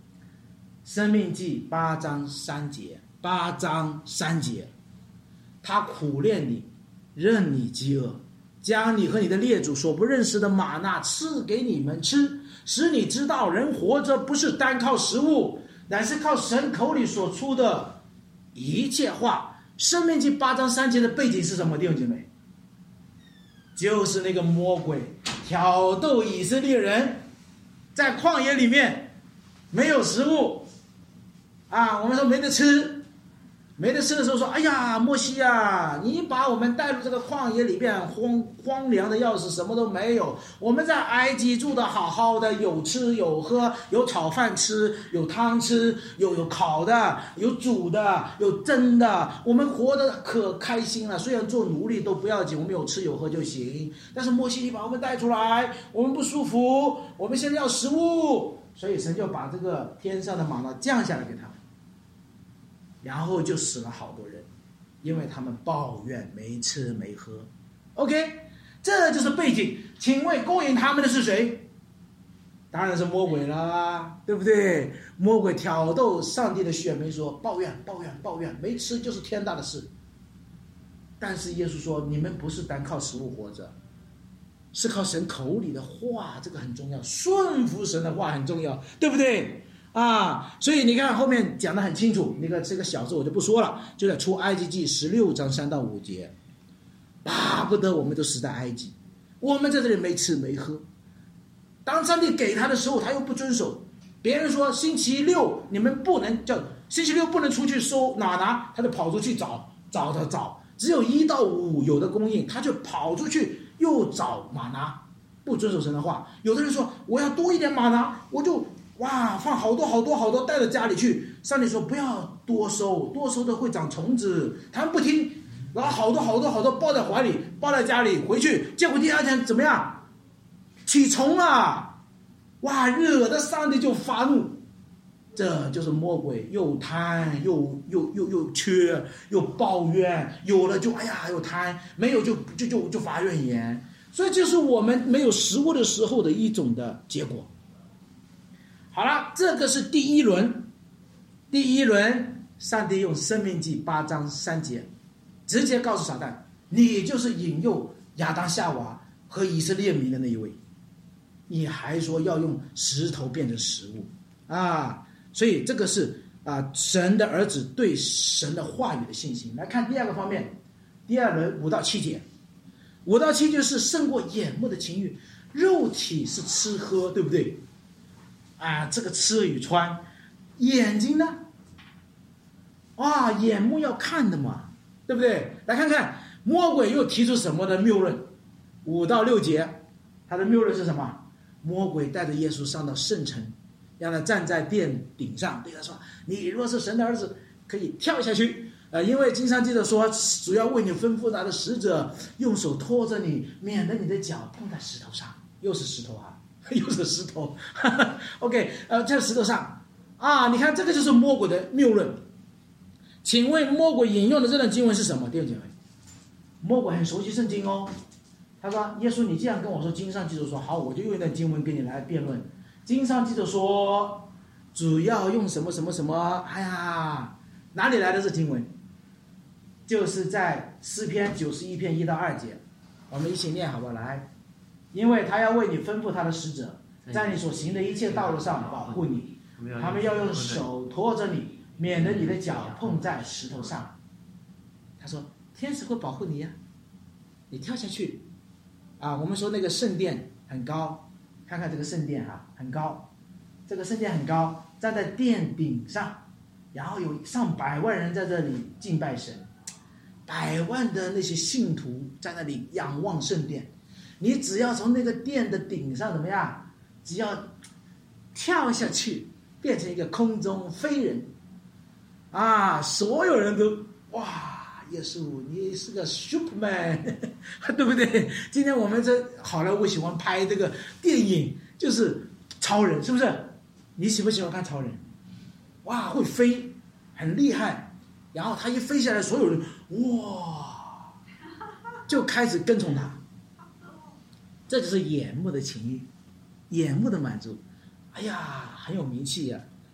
生命记八章三节，八章三节，他苦练你，任你饥饿，将你和你的列祖所不认识的玛纳赐给你们吃，使你知道人活着不是单靠食物，乃是靠神口里所出的一切话。生命记八章三节的背景是什么？弟兄姐妹，就是那个魔鬼挑逗以色列人，在旷野里面没有食物啊，我们说没得吃，没得吃的时候说，哎呀，摩西啊，你把我们带入这个旷野里面，荒荒凉的要死，什么都没有。我们在埃及住的好好的，有吃有喝，有炒饭吃，有汤吃，有有烤的，有煮的，有蒸的，我们活得可开心了。虽然做奴隶都不要紧，我们有吃有喝就行。但是摩西，你把我们带出来，我们不舒服，我们现在要食物，所以神就把这个天上的玛纳降下来给他们。然后就死了好多人，因为他们抱怨没吃没喝。 OK， 这就是背景。请问勾引他们的是谁？当然是魔鬼啦，对不对？魔鬼挑逗上帝的选民说，抱怨抱怨抱怨，没吃就是天大的事。但是耶稣说，你们不是单靠食物活着，是靠神口里的话，这个很重要，顺服神的话很重要，对不对啊？所以你看后面讲得很清楚，那个这个小字我就不说了，就在出埃及记十六章三到五节，巴不得我们都死在埃及，我们在这里没吃没喝。当上帝给他的时候，他又不遵守。别人说星期六你们不能叫星期六不能出去收哪拿，他就跑出去找找找找，只有一到五有的供应，他就跑出去又找玛拿，不遵守神的话。有的人说我要多一点玛拿，我就哇放好多好多好多带到家里去。上帝说不要多收，多收的会长虫子，他们不听，然后好多好多好多抱在怀里，抱在家里回去，结果第二天怎么样？起虫了，哇，惹得上帝就发怒。这就是魔鬼，又贪又又又又缺又抱怨，有了就哎呀又贪，没有就就就就发怨言。所以这是我们没有食物的时候的一种的结果。好了，这个是第一轮。第一轮上帝用申命记八章三节直接告诉撒旦，你就是引诱亚当夏娃和以色列民的那一位，你还说要用石头变成食物啊！所以这个是啊神的儿子对神的话语的信心。来看第二个方面，第二轮五到七节，五到七节是胜过眼目的情欲，肉体是吃喝，对不对啊？这个吃与穿，眼睛呢？哇，眼目要看的嘛，对不对？来看看魔鬼又提出什么的谬论。五到六节，他的谬论是什么？魔鬼带着耶稣上到圣城，让他站在殿顶上，对他说：“你若是神的儿子，可以跳下去。呃，因为经上记着说，主要为你吩咐他的使者，用手托着你，免得你的脚碰在石头上。”又是石头啊，又是石头。OK， 呃，在石头上啊，你看这个就是魔鬼的谬论。请问魔鬼引用的这段经文是什么？弟兄姐妹，魔鬼很熟悉圣经哦。他说：“耶稣，你既然跟我说经上记着说，好，我就用一段经文跟你来辩论。经上记着说，主要用什么什么什么？哎呀，哪里来的这经文？就是在诗篇九十一篇一到二节，我们一起念好不好？来，因为他要为你吩咐他的使者，在你所行的一切道路上保护你，他们要用手托着你，免得你的脚碰在石头上。”他说：“天使会保护你呀、啊，你跳下去。”啊，我们说那个圣殿很高，看看这个圣殿哈、啊，很高，这个圣殿很高，站在殿顶上，然后有上百万人在这里敬拜神，百万的那些信徒在那里仰望圣殿。你只要从那个殿的顶上怎么样？只要跳下去，变成一个空中飞人，啊，所有人都哇！耶稣，你是个 Superman， 对不对？今天我们这好莱坞喜欢拍这个电影，就是超人，是不是？你喜不喜欢看超人？哇，会飞，很厉害。然后他一飞下来，所有人哇，就开始跟从他。这就是眼目的情欲，眼目的满足。哎呀，很有名气呀、啊！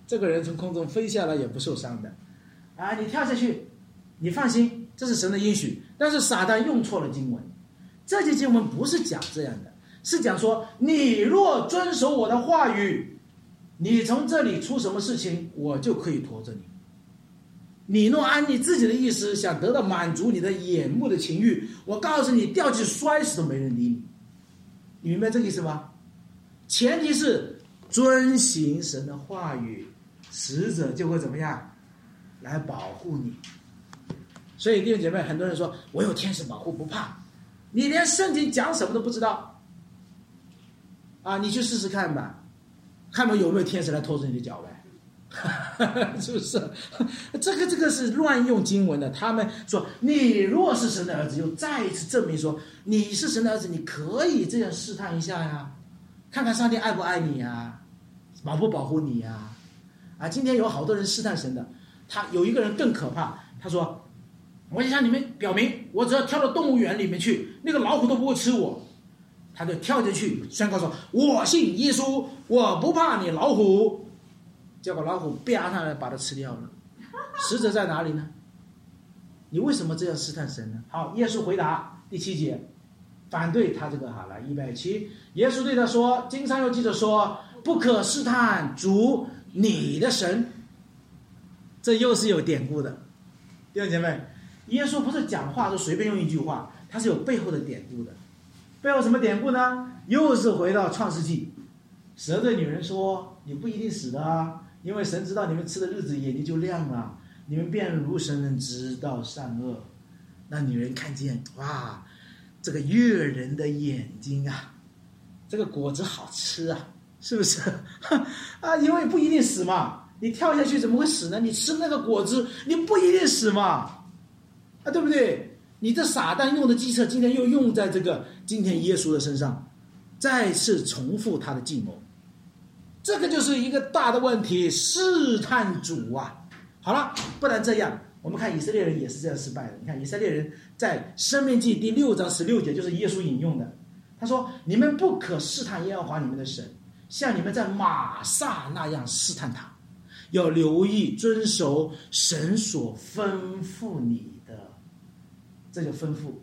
这个人从空中飞下来也不受伤的，啊，你跳下去，你放心，这是神的应许。但是撒旦用错了经文，这节经文不是讲这样的，是讲说你若遵守我的话语，你从这里出什么事情，我就可以驮着你。你若按你自己的意思想得到满足你的眼目的情欲，我告诉你，掉去摔死都没人理你。你明白这个意思吗？前提是遵行神的话语，使者就会怎么样来保护你。所以弟兄姐妹，很多人说我有天使保护不怕，你连圣经讲什么都不知道啊！你去试试看吧，看看有没有天使来拖着你的脚呗。是不是？这个这个是乱用经文的。他们说你若是神的儿子，又再一次证明说你是神的儿子，你可以这样试探一下呀，看看上帝爱不爱你呀，保不保护你呀。啊，今天有好多人试探神的，他有一个人更可怕，他说我想向你们表明，我只要跳到动物园里面去，那个老虎都不会吃我。他就跳进去宣告说，我信耶稣，我不怕你老虎。结果老虎啪上来把它吃掉了。使者在哪里呢？你为什么这样试探神呢？好，耶稣回答第七节，反对他这个。好了，一百七，耶稣对他说，经上有记着说，不可试探主你的神。这又是有典故的。弟兄姐妹，耶稣不是讲话就随便用一句话，他是有背后的典故的。背后什么典故呢？又是回到创世纪，蛇对女人说，你不一定死的啊，因为神知道你们吃的日子眼睛就亮了，你们便如神能知道善恶。那女人看见，哇，这个悦人的眼睛啊，这个果子好吃啊，是不是？啊，因为不一定死嘛，你跳下去怎么会死呢？你吃那个果子，你不一定死嘛，啊，对不对？你这撒旦用的计策，今天又用在这个今天耶稣的身上，再次重复他的计谋。这个就是一个大的问题，试探主啊。好了，不然这样，我们看以色列人也是这样失败的。你看以色列人在申命记第六章十六节，就是耶稣引用的，他说，你们不可试探耶和华你们的神，像你们在玛撒那样试探他，要留意遵守神所吩咐你的。这就吩咐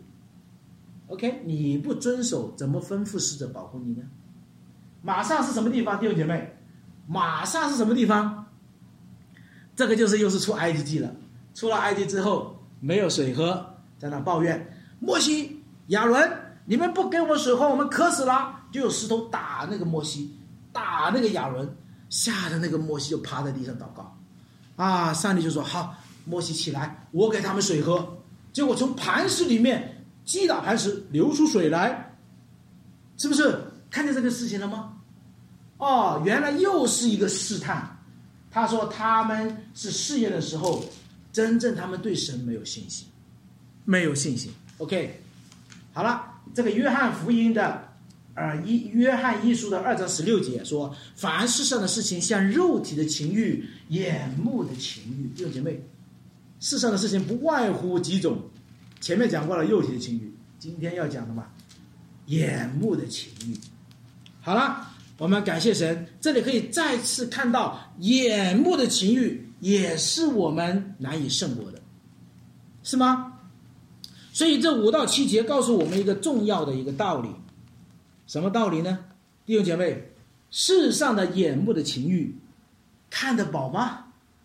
OK， 你不遵守，怎么吩咐使者保护你呢？玛撒是什么地方？弟兄姐妹，玛撒是什么地方？这个就是又是出埃及记了。出了埃及之后没有水喝，在那抱怨，摩西亚伦，你们不给我们水喝，我们渴死了。就有石头打那个摩西，打那个亚伦，吓得那个摩西就趴在地上祷告啊。上帝就说，好，摩西起来，我给他们水喝。结果从磐石里面击打磐石，流出水来，是不是看见这个事情了吗？哦，原来又是一个试探。他说他们是试验的时候，真正他们对神没有信心，没有信心。OK， 好了，这个约翰福音的呃一约翰一书的二章十六节说，凡世上的事情，像肉体的情欲、眼目的情欲。弟兄姐妹，世上的事情不外乎几种，前面讲过了肉体的情欲，今天要讲的嘛，眼目的情欲。好了，我们感谢神，这里可以再次看到眼目的情欲也是我们难以胜过的，是吗？所以这五到七节告诉我们一个重要的一个道理，什么道理呢？弟兄姐妹，世上的眼目的情欲看得饱吗？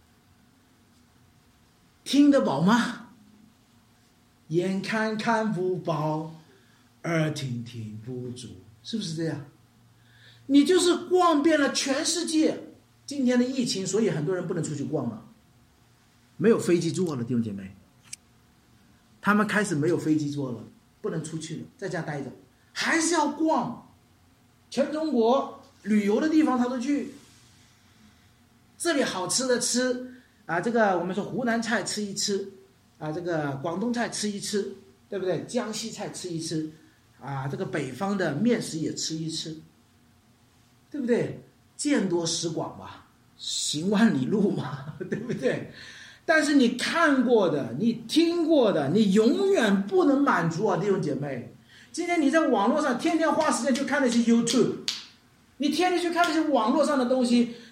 听得饱吗？眼看看不饱，耳听听不足，是不是这样？你就是逛遍了全世界。今天的疫情，所以很多人不能出去逛了，没有飞机坐了，弟兄姐妹，他们开始没有飞机坐了，不能出去了，在家待着，还是要逛，全中国旅游的地方他都去，这里好吃的吃啊，这个我们说湖南菜吃一吃啊，这个广东菜吃一吃，对不对？江西菜吃一吃啊，这个北方的面食也吃一吃，对不对？见多识广吧，行万里路嘛，对不对？但是你看过的，你听过的，你永远不能满足啊，弟兄姐妹。今天你在网络上天天花时间去看那些 YouTube， 你天天去看那些网络上的东西，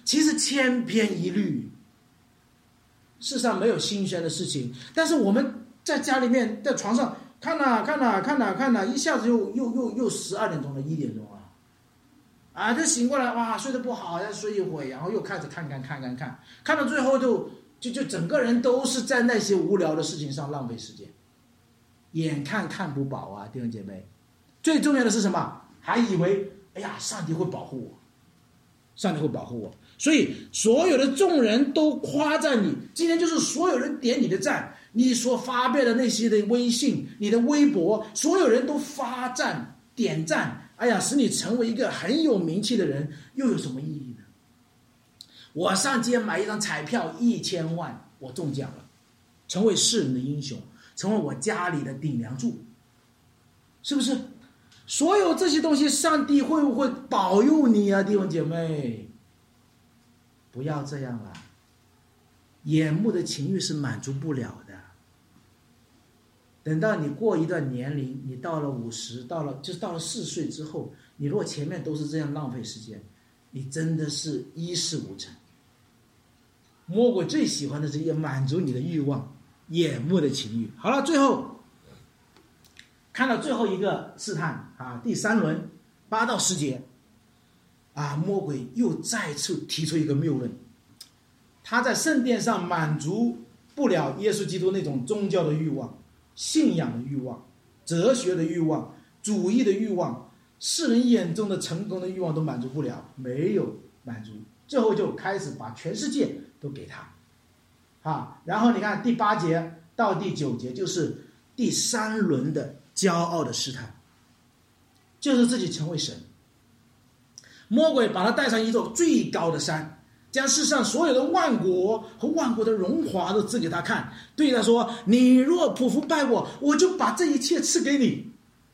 其实千篇一律，世上没有新鲜的事情。但是我们在家里面，在床上看哪看哪看哪看哪，一下子又又又又十二点钟了，一点钟了，啊，这醒过来哇，睡得不好，要睡一会，然后又开始看看看看看，看到最后就就就整个人都是在那些无聊的事情上浪费时间，眼看看不饱啊，弟兄姐妹。最重要的是什么？还以为哎呀，上帝会保护我，上帝会保护我，所以所有的众人都夸赞你。今天就是所有人点你的赞，你所发表的那些的微信、你的微博，所有人都发赞点赞，哎呀，使你成为一个很有名气的人，又有什么意义呢？我上街买一张彩票一千万，我中奖了，成为世人的英雄，成为我家里的顶梁柱，是不是？所有这些东西，上帝会不会保佑你啊，弟兄姐妹？不要这样了，眼目的情欲是满足不了的。等到你过一段年龄，你到了五十，到了就是到了四岁之后，你如果前面都是这样浪费时间，你真的是一事无成。魔鬼最喜欢的是要满足你的欲望，眼目的情欲。好了，最后看到最后一个试探啊，第三轮八到十节啊，魔鬼又再次提出一个谬论。他在圣殿上满足不了耶稣基督那种宗教的欲望、信仰的欲望、哲学的欲望、主义的欲望、世人眼中的成功的欲望都满足不了，没有满足，最后就开始把全世界都给他啊。然后你看第八节到第九节就是第三轮的骄傲的试探，就是自己成为神。魔鬼把他带上一座最高的山，将世上所有的万国和万国的荣华都赐给他看，对他说，你若匍匐拜我，我就把这一切赐给你。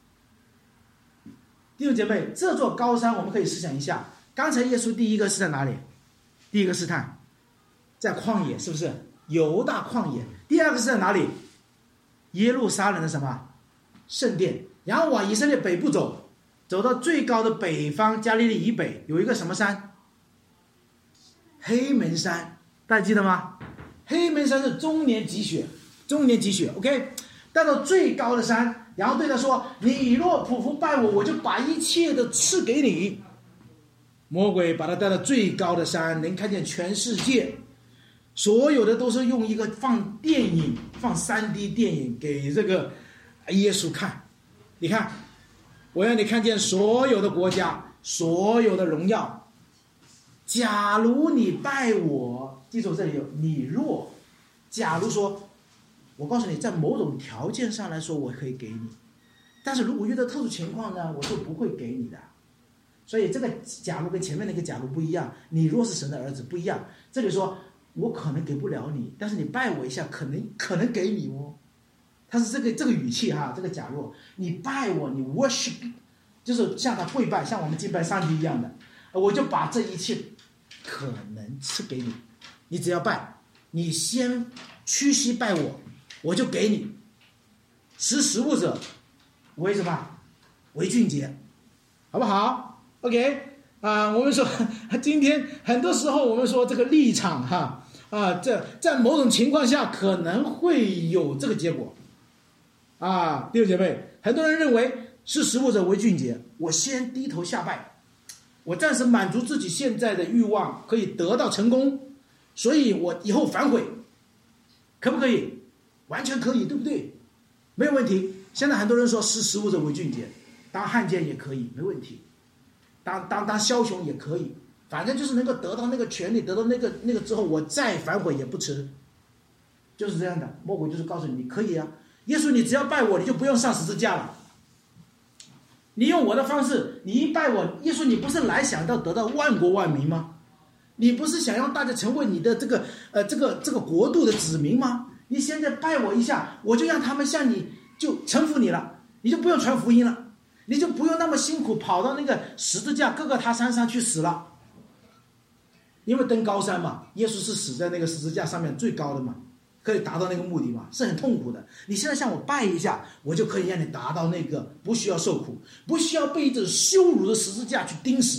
弟兄姐妹，这座高山我们可以思想一下，刚才耶稣第一个是在哪里？第一个试探在旷野，是不是犹大旷野？第二个是在哪里？耶路撒冷的什么圣殿。然后往以色列北部走，走到最高的北方加利利以北有一个什么山？黑门山，大家记得吗？黑门山是终年积雪，终年积雪 OK， 带到最高的山，然后对他说，你若匍匐拜我，我就把一切的赐给你。魔鬼把他带到最高的山，能看见全世界，所有的都是用一个放电影放 三 D 电影给这个耶稣看。你看，我让你看见所有的国家，所有的荣耀。假如你拜我，记住这里有你若，假如说我告诉你在某种条件上来说我可以给你，但是如果遇到特殊情况呢，我就不会给你的。所以这个假如跟前面那个假如不一样，你若是神的儿子不一样。这里说我可能给不了你，但是你拜我一下可能可能给你哦。他是这个这个语气哈，这个假如你拜我，你 worship 就是向他跪拜，像我们敬拜上帝一样的，我就把这一切可能赐给你，你只要拜，你先屈膝拜我，我就给你。识时务者为什么？为俊杰，好不好 ？OK 啊、呃，我们说今天很多时候我们说这个立场哈啊，这在某种情况下可能会有这个结果啊，弟兄姐妹，很多人认为识时务者为俊杰，我先低头下拜，我暂时满足自己现在的欲望，可以得到成功，所以我以后反悔，可不可以？完全可以，对不对？没有问题。现在很多人说识时务者为俊杰，当汉奸也可以，没问题。当当当枭雄也可以，反正就是能够得到那个权利，得到那个那个之后，我再反悔也不迟，就是这样的。魔鬼就是告诉你，你可以啊，耶稣，你只要拜我，你就不用上十字架了。你用我的方式，你一拜我，耶稣，你不是来想到得到万国万民吗？你不是想让大家成为你的这个呃这个这个国度的子民吗？你现在拜我一下，我就让他们向你就臣服你了，你就不用传福音了，你就不用那么辛苦跑到那个十字架各个他山上去死了。因为登高山嘛，耶稣是死在那个十字架上面最高的嘛，可以达到那个目的嘛，是很痛苦的。你现在向我拜一下，我就可以让你达到那个不需要受苦，不需要被一种羞辱的十字架去钉死，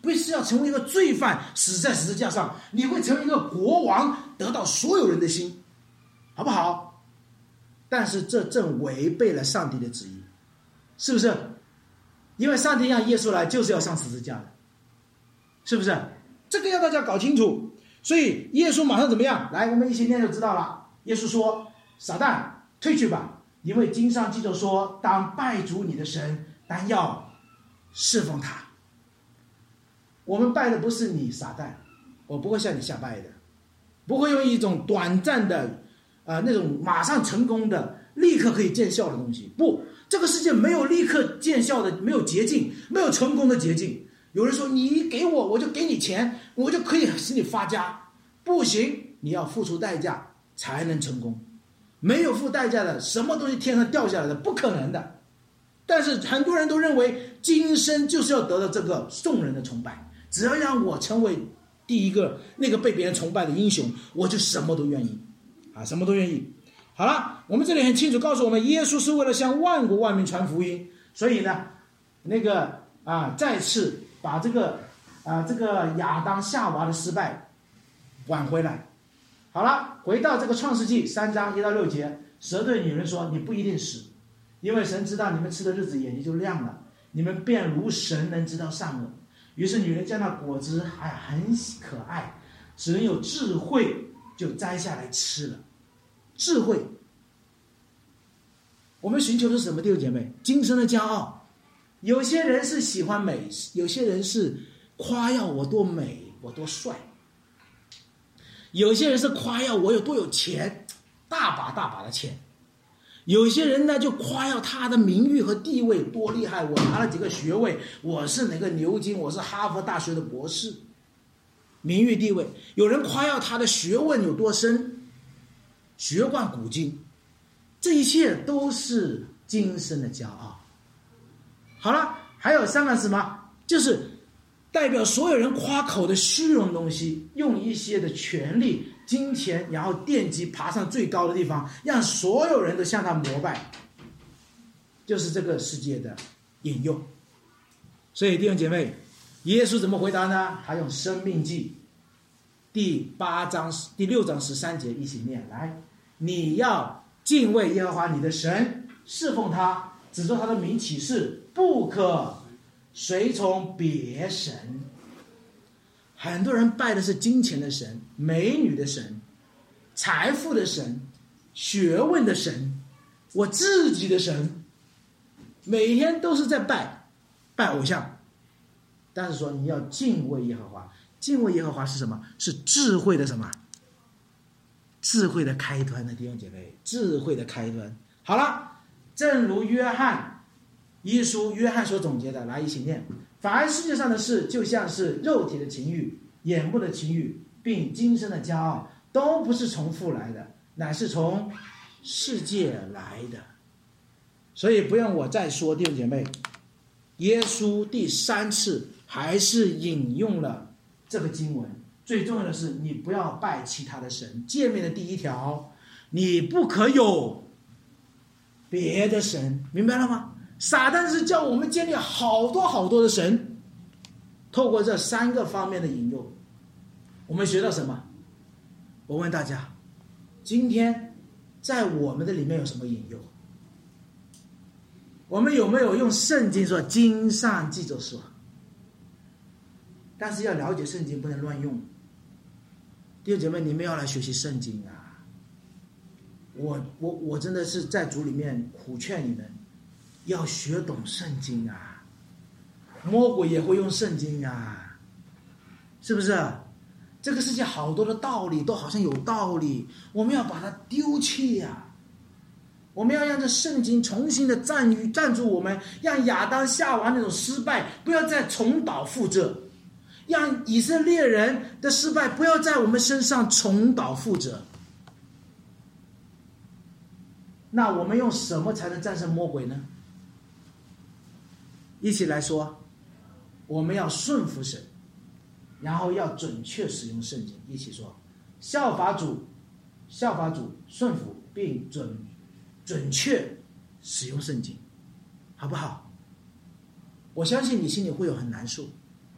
不是要成为一个罪犯死在十字架上，你会成为一个国王，得到所有人的心，好不好？但是这正违背了上帝的旨意，是不是？因为上帝让耶稣来就是要上十字架的，是不是？这个要大家搞清楚。所以耶稣马上怎么样？来，我们一起念就知道了。耶稣说：撒旦，退去吧，因为经上记着说，当拜主你的神，但要侍奉他。我们拜的不是你，撒旦，我不会向你下拜的，不会用一种短暂的呃那种马上成功的立刻可以见效的东西。不，这个世界没有立刻见效的，没有捷径，没有成功的捷径。有人说你给我，我就给你钱，我就可以使你发家。不行，你要付出代价才能成功。没有付代价的，什么东西天上掉下来的，不可能的。但是很多人都认为今生就是要得到这个众人的崇拜，只要让我成为第一个那个被别人崇拜的英雄，我就什么都愿意啊，什么都愿意。好了，我们这里很清楚告诉我们，耶稣是为了向万国万民传福音，所以呢，那个啊，再次把这个啊这个亚当夏娃的失败挽回来。好了，回到这个创世纪三章一到六节，蛇对女人说：你不一定死，因为神知道你们吃的日子眼睛就亮了，你们便如神能知道善恶。于是女人见那果子还很可爱，使人有智慧，就摘下来吃了。智慧，我们寻求的是什么？弟兄姐妹，今生的骄傲。有些人是喜欢美，有些人是夸耀我多美，我多帅。有些人是夸耀我有多有钱，大把大把的钱。有些人呢就夸耀他的名誉和地位多厉害，我拿了几个学位，我是哪个牛津，我是哈佛大学的博士，名誉地位。有人夸耀他的学问有多深，学贯古今，这一切都是今生的骄傲。好了，还有三个是什么？就是代表所有人夸口的虚荣东西，用一些的权力、金钱，然后奠基爬上最高的地方，让所有人都向他膜拜，就是这个世界的引诱。所以弟兄姐妹，耶稣怎么回答呢？他用生命记第八章第六章十三节一起念来：你要敬畏耶和华你的神，侍奉他，指着他的名起誓，不可随从别神。很多人拜的是金钱的神、美女的神、财富的神、学问的神、我自己的神，每天都是在拜拜偶像。但是说你要敬畏耶和华，敬畏耶和华是什么？是智慧的什么？智慧的开端的弟兄姐妹，智慧的开端。好了，正如约翰耶稣约翰所总结的，来一起念：凡世界上的事，就像是肉体的情欲、眼目的情欲，并今生的骄傲，都不是从父来的，乃是从世界来的。所以不用我再说，弟兄姐妹，耶稣第三次还是引用了这个经文。最重要的是，你不要拜其他的神。诫命的第一条，你不可有别的神，明白了吗？撒旦是叫我们建立好多好多的神，透过这三个方面的引诱，我们学到什么？我问大家，今天在我们的里面有什么引诱？我们有没有用圣经说经上记着说？但是要了解圣经，不能乱用。弟兄姐妹，你们要来学习圣经啊！我我我真的是在主里面苦劝你们，要学懂圣经啊！魔鬼也会用圣经啊，是不是？这个世界好多的道理都好像有道理，我们要把它丢弃啊！我们要让这圣经重新的站于站住我们，让亚当夏娃那种失败不要再重蹈覆辙，让以色列人的失败不要在我们身上重蹈覆辙。那我们用什么才能战胜魔鬼呢？一起来说，我们要顺服神，然后要准确使用圣经。一起说，效法主，效法主，顺服并准准确使用圣经，好不好？我相信你心里会有很难受，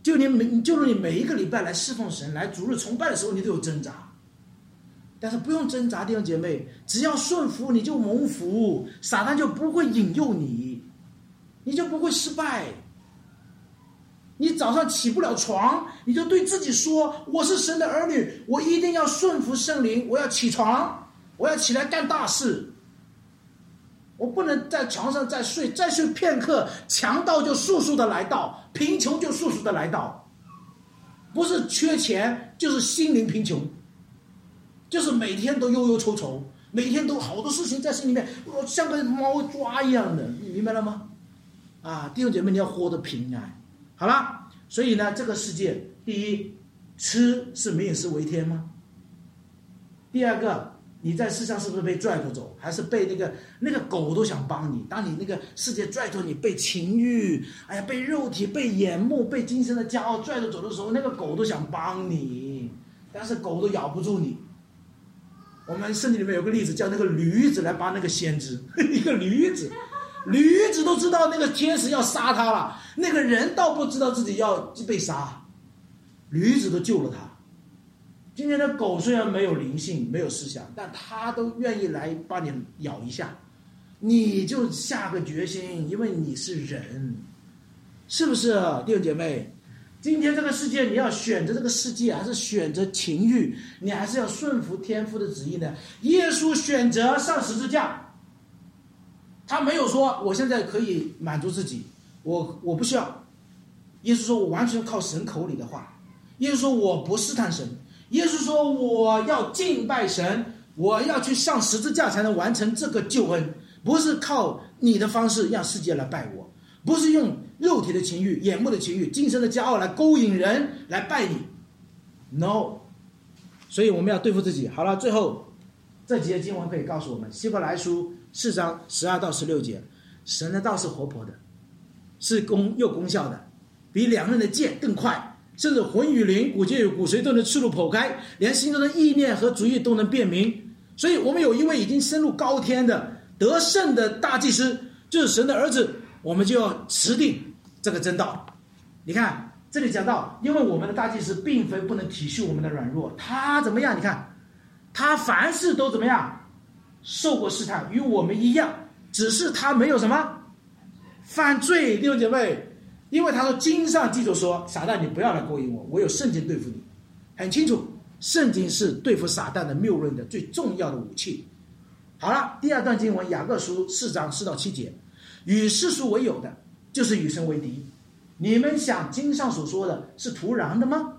就你每就是你每一个礼拜来侍奉神、来主日崇拜的时候，你都有挣扎。但是不用挣扎，弟兄姐妹，只要顺服，你就蒙福，撒旦就不会引诱你，你就不会失败。你早上起不了床，你就对自己说：我是神的儿女，我一定要顺服圣灵，我要起床，我要起来干大事。我不能在床上再睡，再睡片刻，强盗就速速的来到，贫穷就速速的来到。不是缺钱，就是心灵贫穷，就是每天都忧忧愁愁，每天都好多事情在心里面，像个猫抓一样的，你明白了吗？啊，弟兄姐妹，你要活得平安。好了，所以呢，这个世界，第一，吃是民以食为天吗？第二个，你在世上是不是被拽着走，还是被那个那个狗都想帮你？当你那个世界拽着你，被情欲，哎呀，被肉体、被眼目、被今生的骄傲拽着走的时候，那个狗都想帮你，但是狗都咬不住你。我们圣经里面有个例子，叫那个驴子来帮那个先知，一个驴子。驴子都知道那个天使要杀他了，那个人倒不知道自己要被杀，驴子都救了他。今天的狗虽然没有灵性，没有思想，但他都愿意来帮你咬一下，你就下个决心，因为你是人，是不是弟兄姐妹？今天这个世界，你要选择这个世界，还是选择情欲？你还是要顺服天父的旨意呢？耶稣选择上十字架。他没有说我现在可以满足自己，我我不需要。耶稣说我完全靠神口里的话。耶稣说我不试探神。耶稣说我要敬拜神，我要去上十字架才能完成这个救恩，不是靠你的方式让世界来拜我，不是用肉体的情欲、眼目的情欲、今生的骄傲来勾引人来拜你。No， 所以我们要对付自己。好了，最后这几节经文可以告诉我们，希伯来书四章十二到十六节，神的道是活泼的，是功又功效的，比两刃的剑更快，甚至魂与灵、骨节与骨髓都能刺入剖开，连心中的意念和主意都能辨明。所以我们有一位已经升入高天的得胜的大祭司，就是神的儿子，我们就要持定这个真道。你看这里讲到，因为我们的大祭司并非不能体恤我们的软弱，他怎么样？你看他凡事都怎么样？受过试探，与我们一样，只是他没有什么犯罪。弟兄姐妹，因为他说经上记着说，撒旦你不要来勾引我，我有圣经对付你。很清楚，圣经是对付撒旦的谬论的最重要的武器。好了，第二段经文雅各书四章四到七节，与世俗为友的，就是与神为敌。你们想经上所说的是徒然的吗？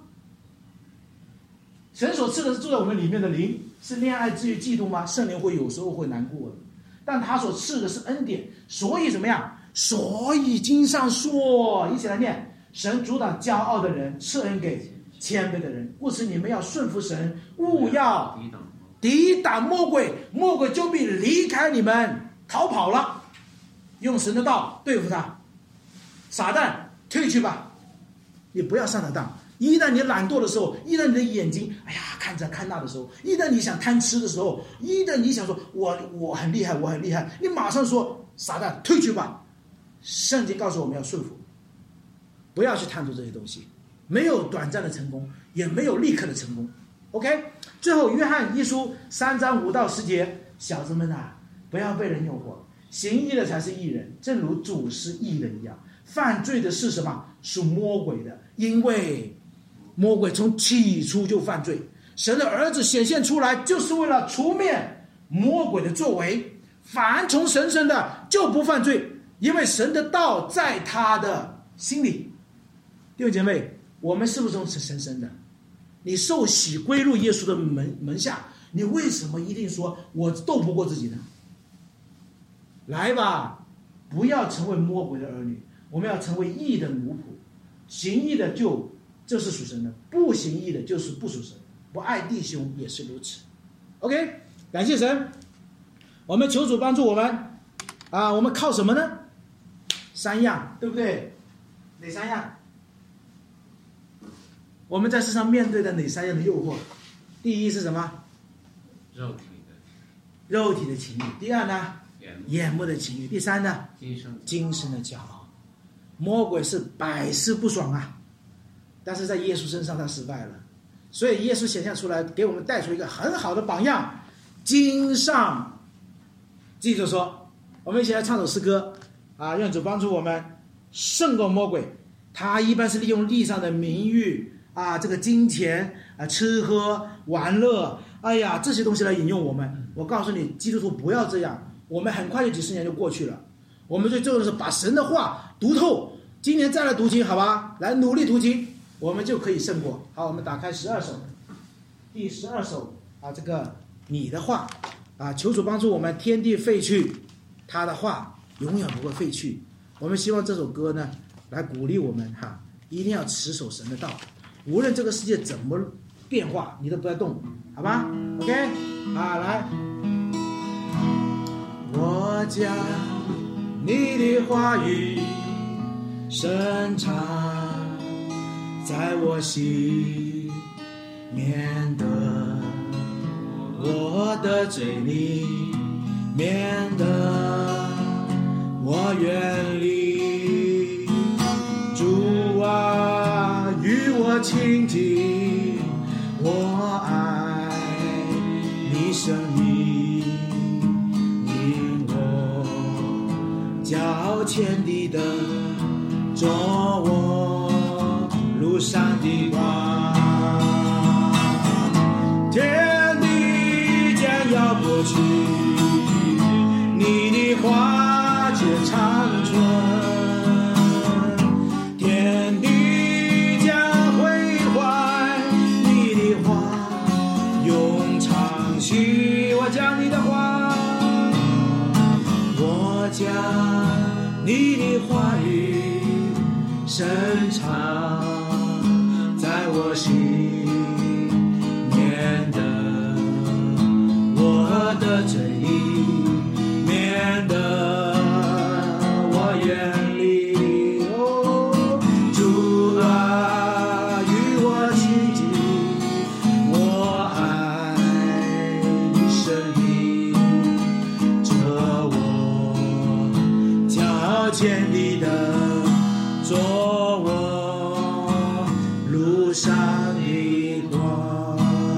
神所赐的是住在我们里面的灵，是恋爱至于嫉妒吗？圣灵会有时候会难过的，但他所赐的是恩典。所以怎么样？所以经上说，一起来念：神阻挡骄傲的人，赐恩给谦卑的人。故此你们要顺服神，务要抵挡魔鬼，魔鬼就必离开你们，逃跑了。用神的道对付他。撒旦退去吧，你不要上他当。一旦你懒惰的时候，一旦你的眼睛哎呀看着看那的时候，一旦你想贪吃的时候，一旦你想说我我很厉害我很厉害，你马上说撒旦退去吧。圣经告诉我们要顺服，不要去贪图这些东西，没有短暂的成功，也没有立刻的成功。 OK， 最后约翰一书三章五到十节，小子们啊，不要被人诱惑，行义的才是义人，正如主是义人一样。犯罪的是什么？属魔鬼的，因为魔鬼从起初就犯罪，神的儿子显现出来就是为了除灭魔鬼的作为。凡从神生的就不犯罪，因为神的道在他的心里。弟兄姐妹，我们是不是从神生的？你受洗归入耶稣的门门下，你为什么一定说我斗不过自己呢？来吧，不要成为魔鬼的儿女，我们要成为义的奴仆。行义的就这是属神的，不行义的就是不属神，不爱弟兄也是如此。 OK， 感谢神，我们求主帮助我们啊！我们靠什么呢？三样，对不对？哪三样？我们在世上面对的哪三样的诱惑？第一是什么？ 肉体的肉体的情欲。第二呢？眼目的情欲。第三呢？ 今生今生的骄傲。魔鬼是百试不爽啊！ 但是在耶稣身上他失败了，所以耶稣显现出来，给我们带出一个很好的榜样。经上记着说，我们一起来唱首诗歌啊，愿主帮助我们胜过魔鬼。他一般是利用地上的名誉啊，这个金钱啊，吃喝玩乐，哎呀，这些东西来引诱我们。我告诉你，基督徒不要这样，我们很快就几十年就过去了。我们最重要的是把神的话读透。今年再来读经，好吧？来努力读经，我们就可以胜过。好，我们打开十二首，第十二首啊，这个你的话啊，求主帮助我们，天地废去，他的话永远不会废去。我们希望这首歌呢，来鼓励我们哈，一定要持守神的道，无论这个世界怎么变化，你都不要动，好吧 ？OK， 啊，来，我将你的话语深藏在我心免得我的罪里，免得我远离。主啊，与我亲近，我爱你生命，引我脚前的灯，做我路上的光。天地将要过去，你的话却长存。天地将毁坏，你的话永长续。我将你的话，我将你的话语深藏在我心，免得我的罪免得我远离。哦，主啊，与我亲近，我爱你生命，这我脚前的灯，做我路上的光。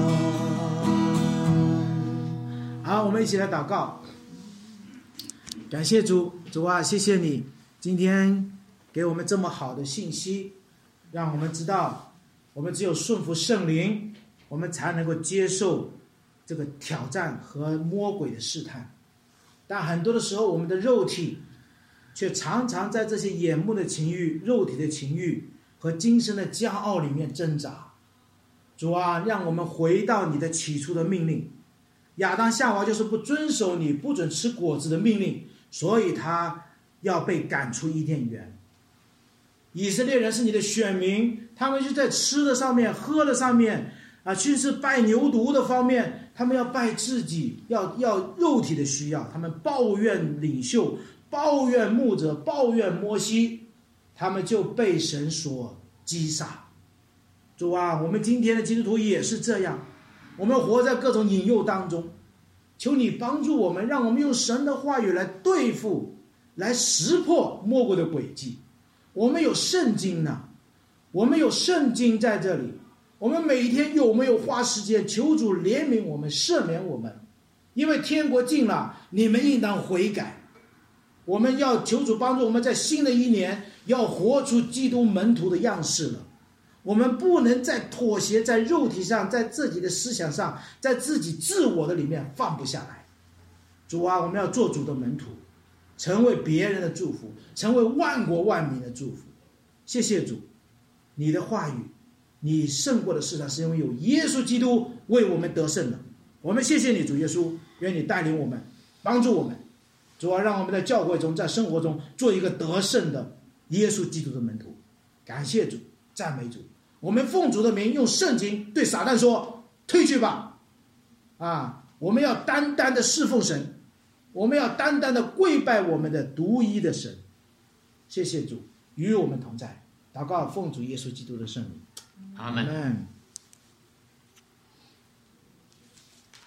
好，我们一起来祷告。感谢主，主啊，谢谢你今天给我们这么好的信息，让我们知道我们只有顺服圣灵，我们才能够接受这个挑战和魔鬼的试探。但很多的时候，我们的肉体却常常在这些眼目的情欲、肉体的情欲和今生的骄傲里面挣扎。主啊，让我们回到你的起初的命令。亚当夏娃就是不遵守你不准吃果子的命令，所以他要被赶出伊甸园。以色列人是你的选民，他们就在吃的上面、喝的上面啊，去是拜牛犊的方面，他们要拜自己，要要肉体的需要，他们抱怨领袖，抱怨牧者，抱怨摩西，他们就被神所击杀。主啊，我们今天的基督徒也是这样，我们活在各种引诱当中，求你帮助我们，让我们用神的话语来对付，来识破魔鬼的诡计。我们有圣经呢，我们有圣经在这里，我们每天有没有花时间求主怜悯我们，赦免我们？因为天国近了，你们应当悔改。我们要求主帮助我们，在新的一年要活出基督门徒的样式了。我们不能再妥协在肉体上，在自己的思想上，在自己自我的里面放不下来。主啊，我们要做主的门徒，成为别人的祝福，成为万国万民的祝福。谢谢主，你的话语，你胜过的试探是因为有耶稣基督为我们得胜了。我们谢谢你，主耶稣，愿你带领我们，帮助我们。主啊，让我们在教会中，在生活中做一个得胜的耶稣基督的门徒。感谢主，赞美主。我们奉主的名，用圣经对撒旦说：退去吧！啊，我们要单单的侍奉神，我们要单单的跪拜我们的独一的神。谢谢主，与我们同在。祷告，奉主耶稣基督的圣名， 阿们。